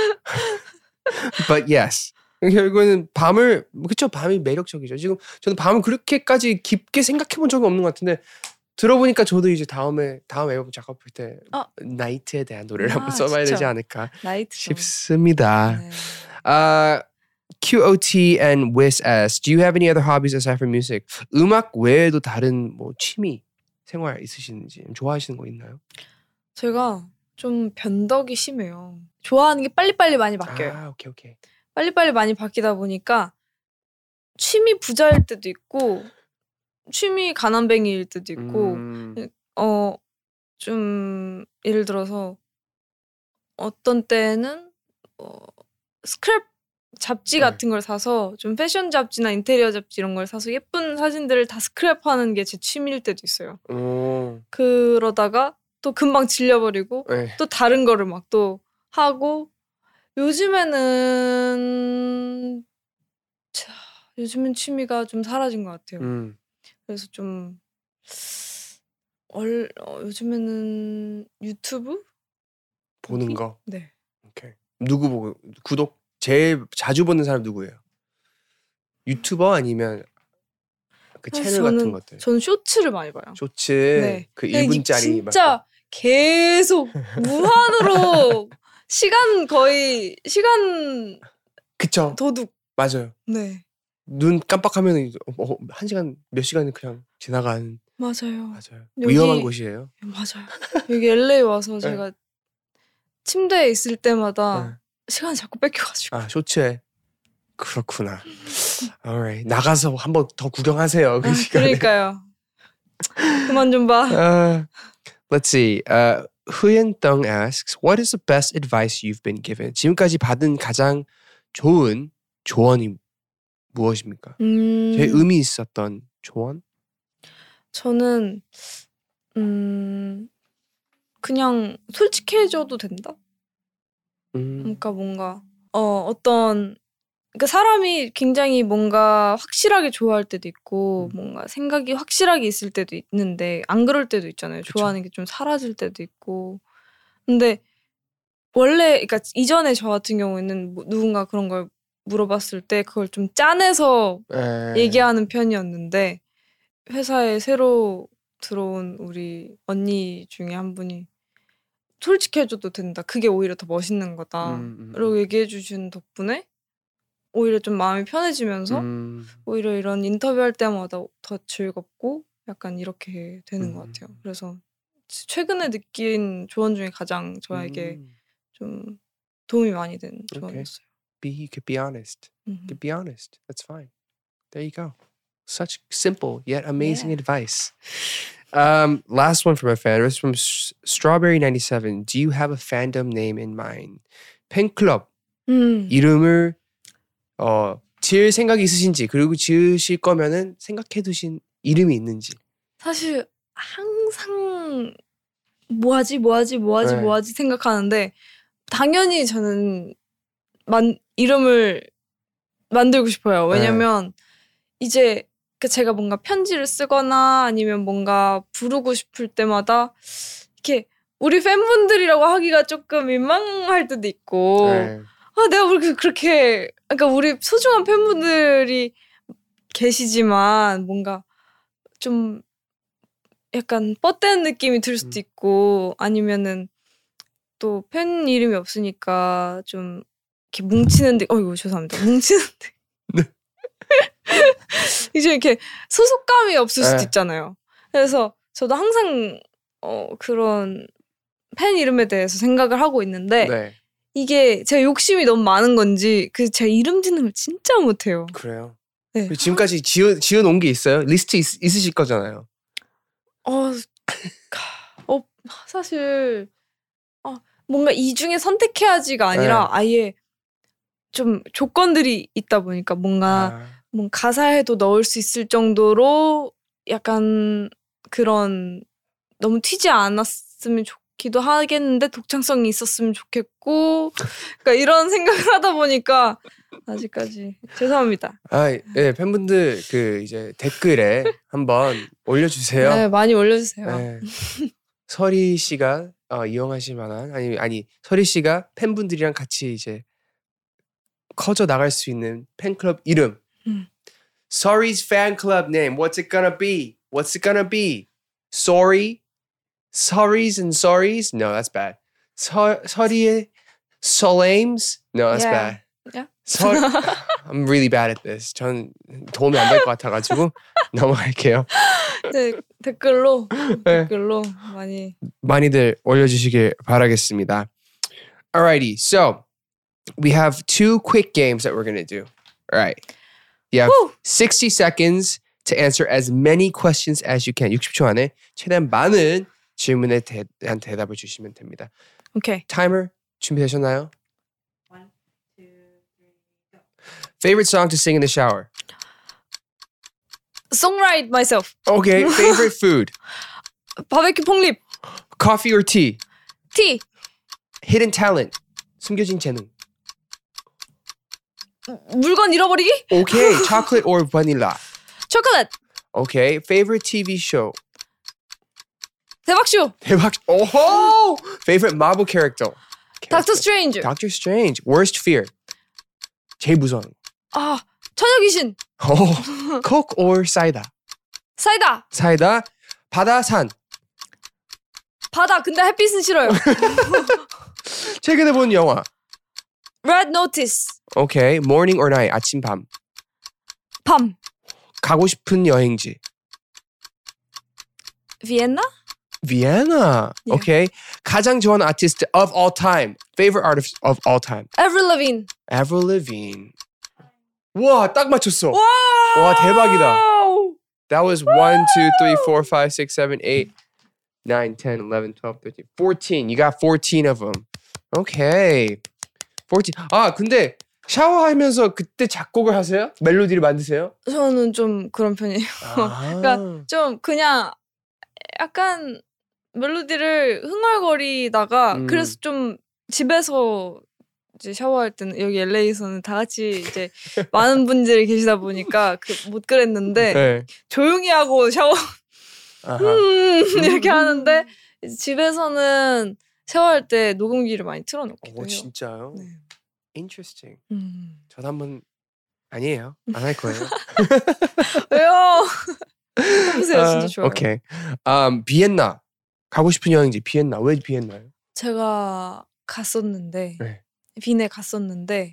But yes. 결국에는 밤을, 그쵸, 밤이 매력적이죠. 지금 저는 밤을 그렇게까지 깊게 생각해 본 적이 없는 것 같은데 들어보니까 저도 이제 다음에, 다음 앨범 작업할 때 어. 나이트에 대한 노래를 아, 한번 써봐야 진짜. 되지 않을까 싶습니다. 네. Uh, Q O T and Wiz S, do you have any other hobbies aside from music? 음악 외에도 다른 뭐 취미? 생활 있으시는지 좋아하시는 거 있나요? 제가 좀 변덕이 심해요. 좋아하는 게 빨리빨리 많이 바뀌어요. 아, 오케이, 오케이. 빨리빨리 많이 바뀌다 보니까 취미 부자일 때도 있고 취미 가난뱅이일 때도 있고 음. 어, 좀 예를 들어서 어떤 때는 어, 스크랩 잡지 같은 걸 사서 좀 패션 잡지나 인테리어 잡지 이런 걸 사서 예쁜 사진들을 다 스크랩하는 게 제 취미일 때도 있어요. 오. 그러다가 또 금방 질려버리고 에이. 또 다른 거를 막 또 하고 요즘에는 자, 요즘은 취미가 좀 사라진 것 같아요. 음. 그래서 좀 얼, 어, 요즘에는 유튜브? 보는 보기? 거. 네. 오케이. 누구 보고 구독 제일 자주 보는 사람 누구예요? 유튜버 아니면 그 사실 채널 같은 저는 것들? 저는 쇼츠를 많이 봐요. 쇼츠 네. 그 근데 이게 일 분짜리 막 진짜 계속 무한으로 시간 거의 시간 그쵸. 도둑. 맞아요. 네. 눈 깜빡하면 어, 한 시간 몇 시간이 그냥 지나간 맞아요. 맞아요. 여기- 위험한 곳이에요. 맞아요. 여기 엘에이 와서 네. 제가 침대에 있을 때마다 네. 시간이 자꾸 뺏겨가지고. 아 쇼츠에 그렇구나. Alright. 나가서 한번 더 구경하세요. 그 아, 시간에. 그러니까요. 그만 좀 봐. Uh, let's see. Uh, Huyen Thung asks, what is the best advice you've been given? 지금까지 받은 가장 좋은 조언이 무엇입니까? 음, 제일 의미 있었던 조언? 저는 음 그냥 솔직해져도 된다. 음, 그러니까 뭔가 어 어떤 그러니까 사람이 굉장히 뭔가 확실하게 좋아할 때도 있고 음. 뭔가 생각이 확실하게 있을 때도 있는데 안 그럴 때도 있잖아요. 그쵸. 좋아하는 게 좀 사라질 때도 있고. 근데 원래 그러니까 이전에 저 같은 경우에는 뭐 누군가 그런 걸 물어봤을 때 그걸 좀 짜내서 에, 얘기하는 편이었는데 회사에 새로 들어온 우리 언니 중에 한 분이 솔직해져도 된다. 그게 오히려 더 멋있는 거다. 음, 음, 라고 얘기해 주신 덕분에 오히려 좀 마음이 편해지면서 음, 오히려 이런 인터뷰할 때마다 더 즐겁고 약간 이렇게 되는 것 음. 같아요. 그래서 최근에 느낀 조언 중에 가장 저에게 음. 좀 도움이 많이 된 오케이. 조언이었어요. Be, you could be honest. You 음. could be honest. That's fine. There you go. Such simple yet amazing Yeah. advice. Um, last one from a fan. It's from S- Strawberry ninety-seven. Do you have a fandom name in mind? 팬클럽 음. 이름을 어, 지을 생각이 있으신지 그리고 지으실 거면은 생각해 두신 이름이 있는지. 사실 항상 뭐하지 뭐하지 뭐하지 네. 뭐하지 생각하는데 당연히 저는 만 이름을 만들고 싶어요. 왜냐면 이제 그 제가 뭔가 편지를 쓰거나 아니면 뭔가 부르고 싶을 때마다 이렇게 우리 팬분들이라고 하기가 조금 민망할 때도 있고 네. 아 내가 우리 그렇게 그러니까 우리 소중한 팬분들이 계시지만 뭔가 좀 약간 뻗대는 느낌이 들 수도 음. 있고 아니면은 또 팬 이름이 없으니까 좀 이렇게 뭉치는데 어이구 죄송합니다 뭉치는데 네. 이제 이렇게 소속감이 없을 수도 네. 있잖아요. 그래서 저도 항상 어 그런 팬 이름에 대해서 생각을 하고 있는데 네. 이게 제 욕심이 너무 많은 건지 그 제 이름 짓는 걸 진짜 못해요. 그래요. 네. 그리고 지금까지 지어 지어 놓은 게 있어요? 리스트 있, 있으실 거잖아요. 어, 어 사실 어, 뭔가 이 중에 선택해야지가 아니라 네. 아예 좀 조건들이 있다 보니까 뭔가 아, 뭐 가사에도 넣을 수 있을 정도로 약간 그런 너무 튀지 않았으면 좋기도 하겠는데 독창성이 있었으면 좋겠고 그러니까 이런 생각을 하다 보니까 아직까지 죄송합니다. 아, 예, 팬분들 그 이제 댓글에 한번 올려주세요. 네, 많이 올려주세요. 네. 설희 씨가 어, 이용하실 만한 아니 아니 설희 씨가 팬분들이랑 같이 이제 커져 나갈 수 있는 팬클럽 이름. 음. Sorry's fan club name. What's it gonna be? What's it gonna be? Sorry, sorries and sorries. No, that's bad. 서, 설희의 Solems. No, that's Yeah. bad. Yeah. 설, I'm really bad at this. 전 도움이 안 될 것 같아가지고 넘어갈게요. 네, 댓글로 네. 댓글로 많이 많이들 올려주시길 바라겠습니다. Alrighty, so we have two quick games that we're gonna do. All right, you have Woo. sixty seconds to answer as many questions as you can. 육십 초 안에 최대한 많은 질문에 대, 대한 대답을 주시면 됩니다. 오케이. Timer 준비되셨나요? Favorite song to sing in the shower? Songwrite myself. Okay, favorite food? 바베큐 폭립. Coffee or tea? 티. Hidden talent? 숨겨진 재능? 물건 잃어버리기? Okay, chocolate or vanilla? 초콜릿. Okay, favorite T V show? 대박쇼. 대박. Oh, favorite Marvel character? 닥터 스트레인지. Doctor Strange. Worst fear? 제일 무서운. 아, 처녀 귀신. Oh, Coke or cider? 사이다. 사이다. 바다, 산. 바다. 근데 햇빛은 싫어요. 최근에 본 영화. Red Notice. Okay, morning or night? 아침, 밤. 밤. 가고 싶은 여행지. 비엔나? Vienna. Yeah. Okay. 가장 좋아하는 artist of all time. Favorite artist of all time. Avril Lavigne. Avril Lavigne. 와, 딱 맞췄어. 와, 와, 대박이다. That was one, two, three, four, five, six, seven, eight, nine, ten, eleven, twelve, thirteen, fourteen. You got fourteen of them. Okay. fourteen. 아, 근데 샤워하면서 그때 작곡을 하세요? 멜로디를 만드세요? 저는 좀 그런 편이에요. 아. 그러니까 좀 그냥 약간 멜로디를 흥얼거리다가 음. 그래서 좀 집에서 이제 샤워할 때는 여기 엘에이에서는 다 같이 이제 많은 분들이 계시다 보니까 그 못 그랬는데 네. 조용히 하고 샤워 아하. 음, 이렇게 하는데 이제 집에서는 샤워할 때 녹음기를 많이 틀어놓기도 오, 해요. 진짜요? 네. Interesting. 음. 저도 한번 아니에요. 안 할 거예요. 왜요? 해보세요. 진짜 아, 좋아요. 오케이. Um, 비엔나. 가고 싶은 여행지 비엔나. 왜 비엔나요? 제가 갔었는데 네. 빈에 갔었는데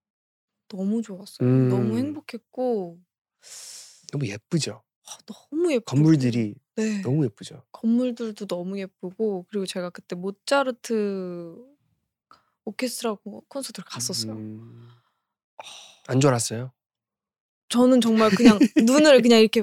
너무 좋았어요. 음. 너무 행복했고 너무 예쁘죠. 아, 너무 예쁘고 건물들이 네. 너무 예쁘죠. 건물들도 너무 예쁘고 그리고 제가 그때 모차르트 오케스트라 콘서트를 갔었어요. 음. 안 졸았어요? 저는 정말 그냥 눈을 그냥 이렇게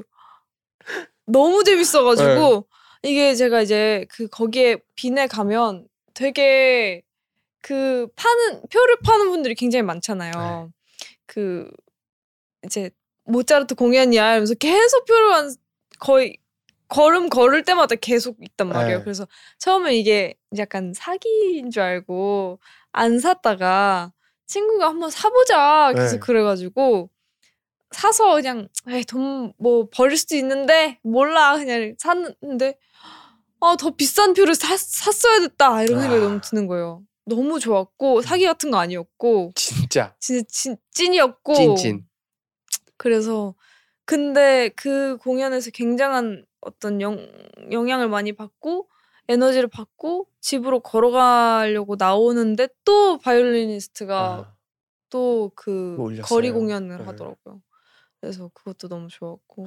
너무 재밌어가지고 네. 이게 제가 이제 그 거기에 빈에 가면 되게 그 파는 표를 파는 분들이 굉장히 많잖아요. 네. 그 이제 모차르트 공연이야 이러면서 계속 표를 한 거의 걸음 걸을 때마다 계속 있단 말이에요. 네. 그래서 처음에 이게 약간 사기인 줄 알고 안 샀다가 친구가 한번 사보자 계속 네. 그래가지고 사서 그냥 돈 뭐 버릴 수도 있는데 몰라 그냥 샀는데 아, 더 비싼 표를 사, 샀어야 됐다 이런 생각이 아. 너무 드는 거예요. 너무 좋았고 사기 같은 거 아니었고 진짜 진짜 찐, 찐이었고 찐찐. 그래서 근데 그 공연에서 굉장한 어떤 영, 영향을 많이 받고 에너지를 받고 집으로 걸어가려고 나오는데 또 바이올리니스트가 아, 또 그 뭐 올렸어요? 거리 공연을 네. 하더라고요. 그래서 그것도 너무 좋았고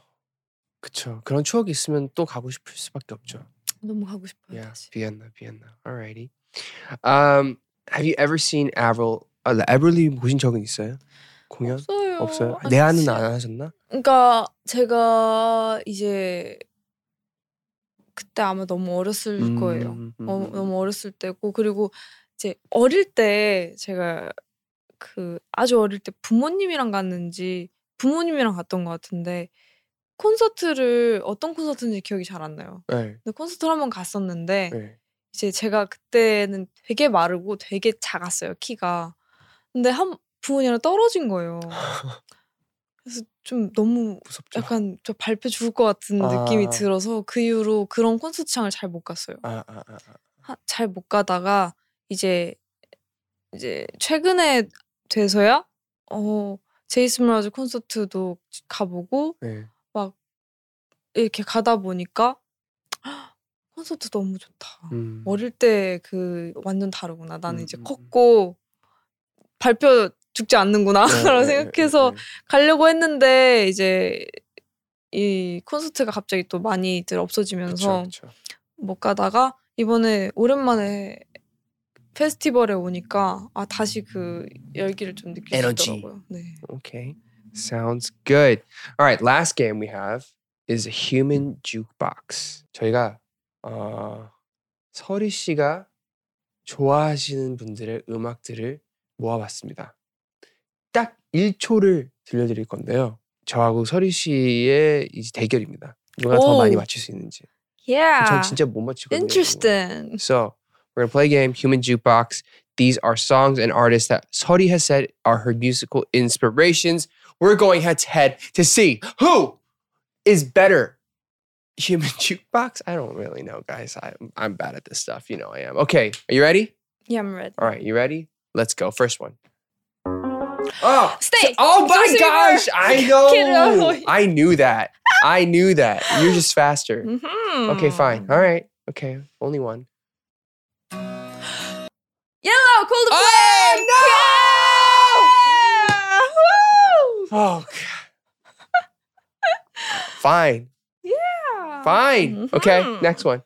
그쵸. 그런 추억이 있으면 또 가고 싶을 수밖에 없죠. 너무 가고 싶어요. Yeah, 다시. Vienna, Vienna. Alrighty. Um, have you ever seen Avril? 아, 에브릴리 보신 적은 있어요? 공연? 없어요. 없어요? 아니, 내한은 지- 안 하셨나? 그러니까 제가 이제 그때 아마 너무 어렸을 음, 거예요. 음, 어, 음. 너무 어렸을 때고 그리고 이제 어릴 때 제가 그 아주 어릴 때 부모님이랑 갔는지 부모님이랑 갔던 것 같은데 콘서트를 어떤 콘서트인지 기억이 잘 안 나요. 네. 근데 콘서트를 한번 갔었는데 네. 이제 제가 그때는 되게 마르고 되게 작았어요 키가. 근데 한 부모님이랑 떨어진 거예요. 그래서 좀 너무 무섭죠. 약간 저 밟혀 죽을 것 같은 아. 느낌이 들어서 그 이후로 그런 콘서트장을 잘 못 갔어요. 아, 아, 아, 아. 잘 못 가다가 이제 이제 최근에 돼서야 어 제이슨 브라즈 콘서트도 가보고 네. 이렇게 가다 보니까 콘서트 너무 좋다. 음. 어릴 때 그 완전 다르구나. 나는 음, 이제 음, 컸고 밟혀 죽지 않는구나 네, 라고 네, 생각해서 네, 네. 가려고 했는데 이제 이 콘서트가 갑자기 또 많이들 없어지면서 그쵸, 그쵸. 못 가다가 이번에 오랜만에 페스티벌에 오니까 아 다시 그 열기를 좀 느낄 에너지. 수 있더라고요. 네. Okay. Sounds good. All right, last game we have is a human jukebox. 저희가 어, 서리 씨가 좋아하시는 분들의 음악들을 모아봤습니다. 딱 일 초를 들려드릴 건데요. 저하고 서리 씨의 이제 대결입니다. 누가 더 오. 많이 맞출 수 있는지. Yeah. 전 진짜 못 맞추거든요. Interesting. So we're gonna play a game, human jukebox. These are songs and artists that Sori has said are her musical inspirations. We're going head to head to see who is better. Human jukebox? I don't really know, guys. I, I'm bad at this stuff. You know I am. Okay, are you ready? Yeah, I'm ready. All right, you ready? Let's go. First one. Oh, Stay. oh my Justin gosh! Bieber. I Get know. out. I knew that. I knew that. You're just faster. Mhm. Okay, fine. All right. Okay, only one. Yellow, Coldplay. Oh no! Yeah! Woo! Oh. God. Fine. Yeah. Fine. Okay, Mhm. next one.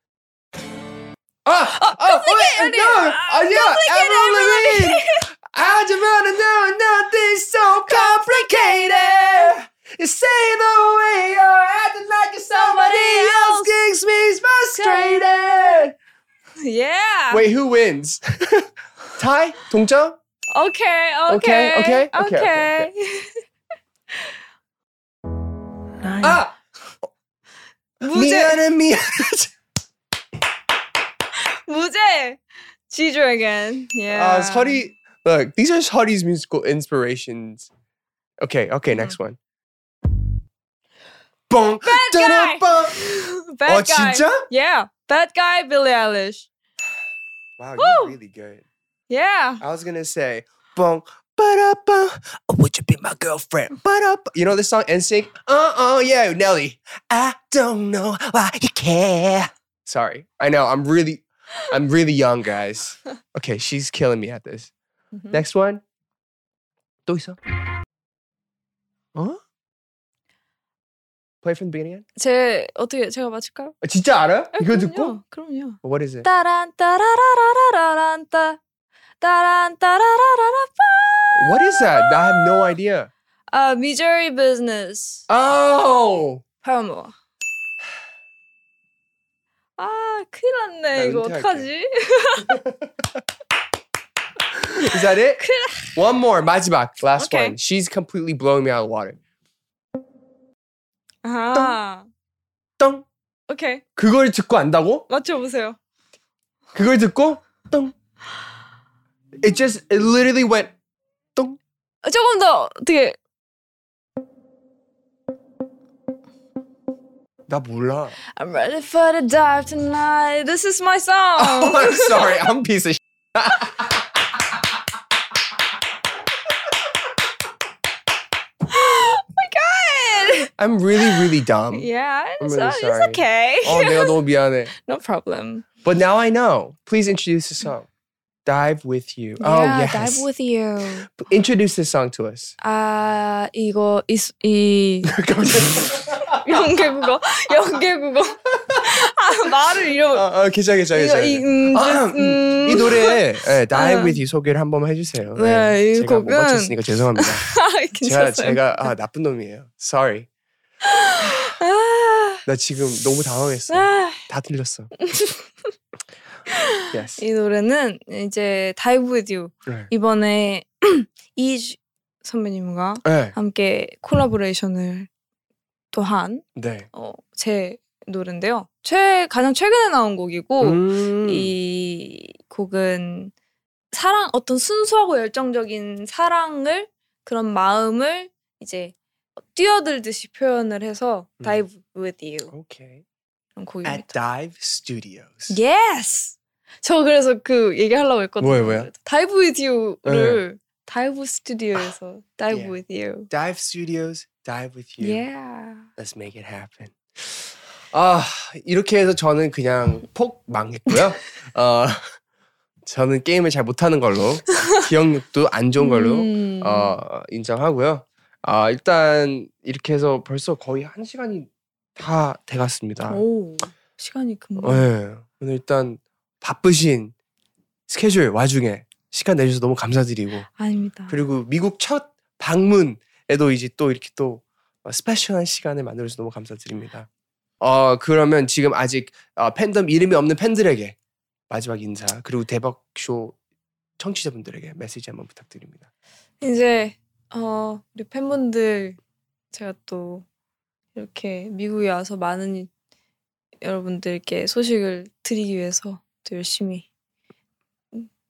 Ah! Oh, oh, wait, no! Oh, yeah, Avril Lavigne! Algebra, no, nothing's so complicated. You say the way you're acting like you're somebody else gives me frustrated. Yeah. Wait, who wins? Tie? 동점? Okay, Okay, okay. okay, okay, okay, 아! 무제. 미안해, 미안해. 무제. G Dragon. Yeah. Uh, Sori, look, these are Sori's musical inspirations. Okay, okay, Mm-hmm. next one. Bong, Bad guy. da-da-bong. Bad Oh, guy. 진짜? Yeah. Bad guy, Billie Eilish. Wow, Woo! you're really good. Yeah. I was gonna say, bong, ba-da-bong, oh, would you be my girlfriend? Ba-da-bong. You know this song, N Sync? Uh-uh, yeah, Nelly. I don't know why you care. Sorry, I know, I'm really, I'm really young, guys. Okay, she's killing me at this. Mhm. Next one. 또 있어? 어? Play from the beginning again? 제 어떻게 제가 맞출까요? 아, 진짜 알아? 아, 이거 그럼요. 듣고? 그럼요. What is it? 따란 따라라라라란 따 따란 따라라라라 빠. What is that? I have no idea. 아, Missouri Business. Oh! Paramore. 아, 큰일 났네. 나 이거 은퇴할게. 어떡하지? Is that it? One more, 마지막. Last Okay. one. She's completely blowing me out of the water. 아. 똥. 오케이. 그걸 듣고 안다고? 맞춰 보세요. 그걸 듣고 똥. It just, it literally went 똥. 조금 더 어떻게 나 몰라. I'm ready for the dive tonight. This is my song. Oh, I'm sorry. I'm a piece of shit. God. I'm really, really dumb. Yeah, I'm it's, really it's sorry. okay. Oh, 내가 너무 미안해. No problem. But now I know. Please introduce the song. Dive with you. oh, yeah, yes. dive with you. Introduce this song to us. 아, 이거 이, 이 연계국어, 연계국어. 아, 말을 잃어. 아, 아, 괜찮아, 괜찮아, 이거 괜찮아. 이, 음, 아, 음, 음, 이 노래 예, Dive 아. with You 소개를 한번 해주세요. 네, 예, 이 제가 못 곡은- 맞췄으니까 죄송합니다. 제가 괜찮아요. 제가 아, 나쁜 놈이에요. Sorry. 아, 나 지금 너무 당황했어. 아. 다 틀렸어. yes. 이 노래는 이제 Dive with You. 네. 이번에 이지 선배님과 네. 함께 콜라보레이션을 또 한 네. 어, 제 노래인데요. 최 가장 최근에 나온 곡이고 음. 이 곡은 사랑 어떤 순수하고 열정적인 사랑을 그런 마음을 이제 뛰어들듯이 표현을 해서 음. Dive with You Okay. 이런 At 곡입니다. Dive Studios. Yes. 저 그래서 그 얘기하려고 했거든요. 뭐예요, 뭐예요? Dive with You를 Dive Studio에서 Dive Yeah. with You. Dive Studios, Dive with You. Yeah. Let's make it happen. 아, 이렇게 해서 저는 그냥 폭 망했고요. 어, 저는 게임을 잘 못하는 걸로, 기억력도 안 좋은 걸로 음. 어, 인정하고요. 아, 일단 이렇게 해서 벌써 거의 한 시간이 다 돼갔습니다. 오, 시간이 금방. 네, 오늘 일단 바쁘신 스케줄 와중에 시간 내주셔서 너무 감사드리고 아닙니다. 그리고 미국 첫 방문에도 이제 또 이렇게 또 스페셜한 시간을 만들어줘서 너무 감사드립니다. 어 그러면 지금 아직 어, 팬덤 이름이 없는 팬들에게 마지막 인사 그리고 대박쇼 청취자분들에게 메시지 한번 부탁드립니다. 이제 어, 우리 팬분들 제가 또 이렇게 미국에 와서 많은 여러분들께 소식을 드리기 위해서 또 열심히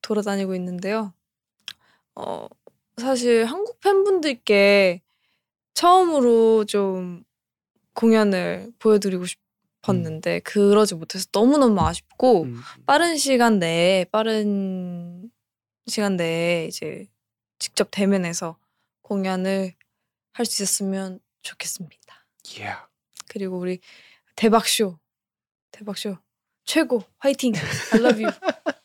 돌아다니고 있는데요. 어, 사실 한국 팬분들께 처음으로 좀 공연을 보여드리고 싶었는데 음. 그러지 못해서 너무너무 아쉽고 음. 빠른 시간 내에 빠른 시간 내에 이제 직접 대면해서 공연을 할 수 있었으면 좋겠습니다. Yeah. 그리고 우리 대박쇼 대박쇼 최고 화이팅 I love you.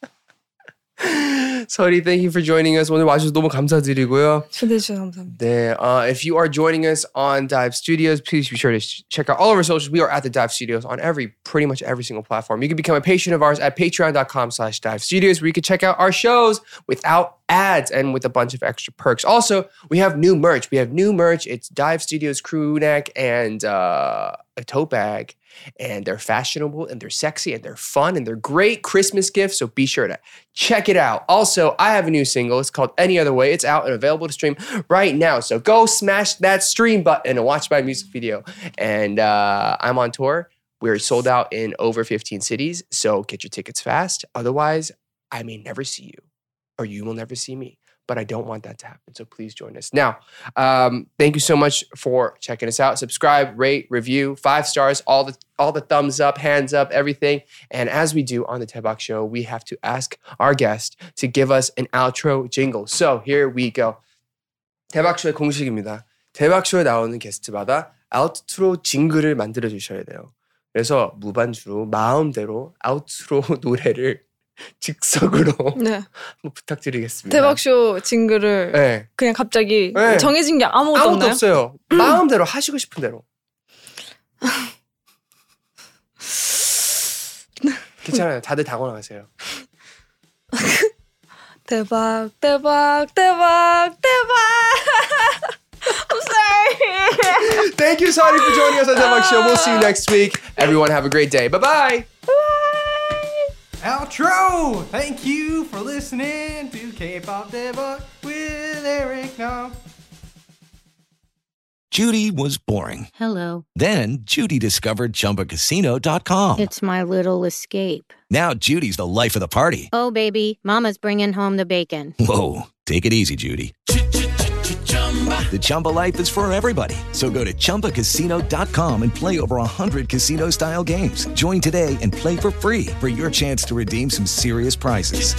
Sori, thank you for joining us. 오늘 와주셔서 너무 감사드리고요. 초대해 주셔서 감사합니다. 네, uh, if you are joining us on Dive Studios, please be sure to sh- check out all of our socials. We are at the Dive Studios on every, pretty much every single platform. You can become a patron of ours at patreon.com slash Dive Studios, where you can check out our shows without ads and with a bunch of extra perks. Also, we have new merch. We have new merch. It's Dive Studios crew neck and uh, a tote bag. And they're fashionable and they're sexy and they're fun and they're great Christmas gifts. So be sure to check it out. Also, I have a new single. It's called Any Other Way. It's out and available to stream right now. So go smash that stream button and watch my music video. And uh, I'm on tour. We're sold out in over fifteen cities. So get your tickets fast. Otherwise, I may never see you or you will never see me. But I don't want that to happen. So please join us. Now, um, thank you so much for checking us out. Subscribe, rate, review, five stars, all the all the thumbs up, hands up, everything. And as we do on the Daebak Show, we have to ask our guest to give us an outro jingle. So here we go. Daebak Show의 공식입니다. Daebak Show에 나오는 게스트마다 아웃트로 징글을 만들어 주셔야 돼요. 그래서 무반주로 마음대로 아웃트로 노래를 즉석으로 네. 한번 부탁드리겠습니다. 대박쇼 징글을 네. 그냥 갑자기 네. 정해진 게 아무것도, 아무것도 없나요? 없어요. 마음대로 하시고 싶은 대로. 괜찮아요. 다들 당황하세요. 대박 대박 대박 대박. I'm sorry. Thank you, Sari, for joining us on the Daebak Show. We'll see you next week. Everyone have a great day. Bye-bye. Outro! Thank you for listening to K-Pop Daebak with Eric Nam. Judy was boring. Hello. Then Judy discovered Chumba Casino dot com. It's my little escape. Now Judy's the life of the party. Oh, baby, mama's bringing home the bacon. Whoa, take it easy, Judy. The Chumba life is for everybody. So go to Chumba Casino dot com and play over one hundred casino-style games. Join today and play for free for your chance to redeem some serious prizes.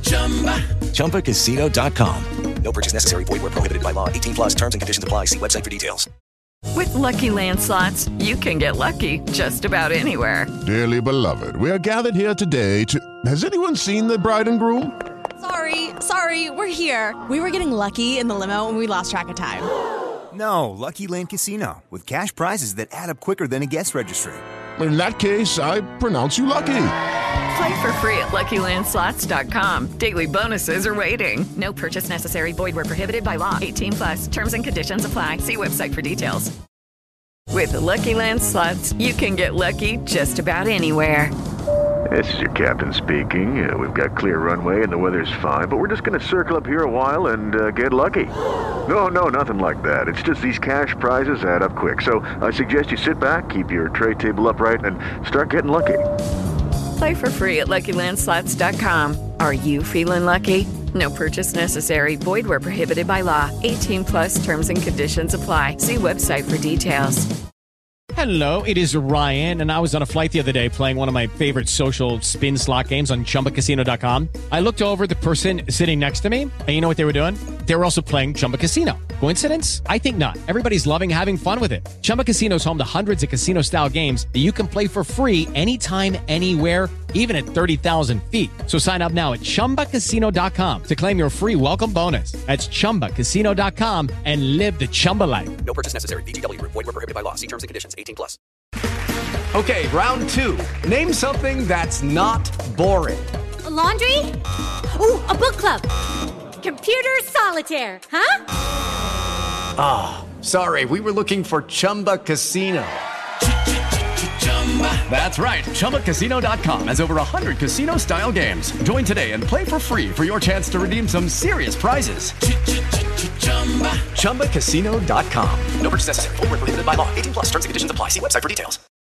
Chumba Casino dot com. No purchase necessary. Void where prohibited by law. eighteen plus terms and conditions apply. See website for details. With Lucky Land Slots, you can get lucky just about anywhere. Dearly beloved, we are gathered here today to... Has anyone seen the bride and groom? Sorry, sorry, we're here. We were getting lucky in the limo and we lost track of time. No, Lucky Land Casino, with cash prizes that add up quicker than a guest registry. In that case, I pronounce you lucky. Play for free at Lucky Land Slots dot com. Daily bonuses are waiting. No purchase necessary. Void where prohibited by law. eighteen plus. Terms and conditions apply. See website for details. With the Lucky Land Slots, you can get lucky just about anywhere. This is your captain speaking. Uh, we've got clear runway and the weather's fine, but we're just going to circle up here a while and uh, get lucky. No, no, nothing like that. It's just these cash prizes add up quick. So I suggest you sit back, keep your tray table upright, and start getting lucky. Play for free at Lucky Land Slots dot com. Are you feeling lucky? No purchase necessary. Void where prohibited by law. eighteen plus terms and conditions apply. See website for details. Hello, it is Ryan, and I was on a flight the other day playing one of my favorite social spin slot games on Chumba Casino dot com. I looked over at the person sitting next to me, and you know what they were doing? They were also playing Chumba Casino. Coincidence? I think not. Everybody's loving having fun with it. Chumba Casino is home to hundreds of casino-style games that you can play for free anytime, anywhere, even at thirty thousand feet. So sign up now at Chumba Casino dot com to claim your free welcome bonus. That's Chumba Casino dot com and live the Chumba life. No purchase necessary. V G W. Void where prohibited by law. See terms and conditions. eighteen plus. Okay, round two. Name something that's not boring. A laundry? Ooh, a book club. Computer solitaire, huh? Ah, oh, sorry. We were looking for Chumba Casino. That's right. Chumba Casino dot com has over one hundred casino-style games. Join today and play for free for your chance to redeem some serious prizes. Chumba Casino dot com. No purchase necessary. Void where prohibited by law. eighteen plus. Terms and conditions apply. See website for details.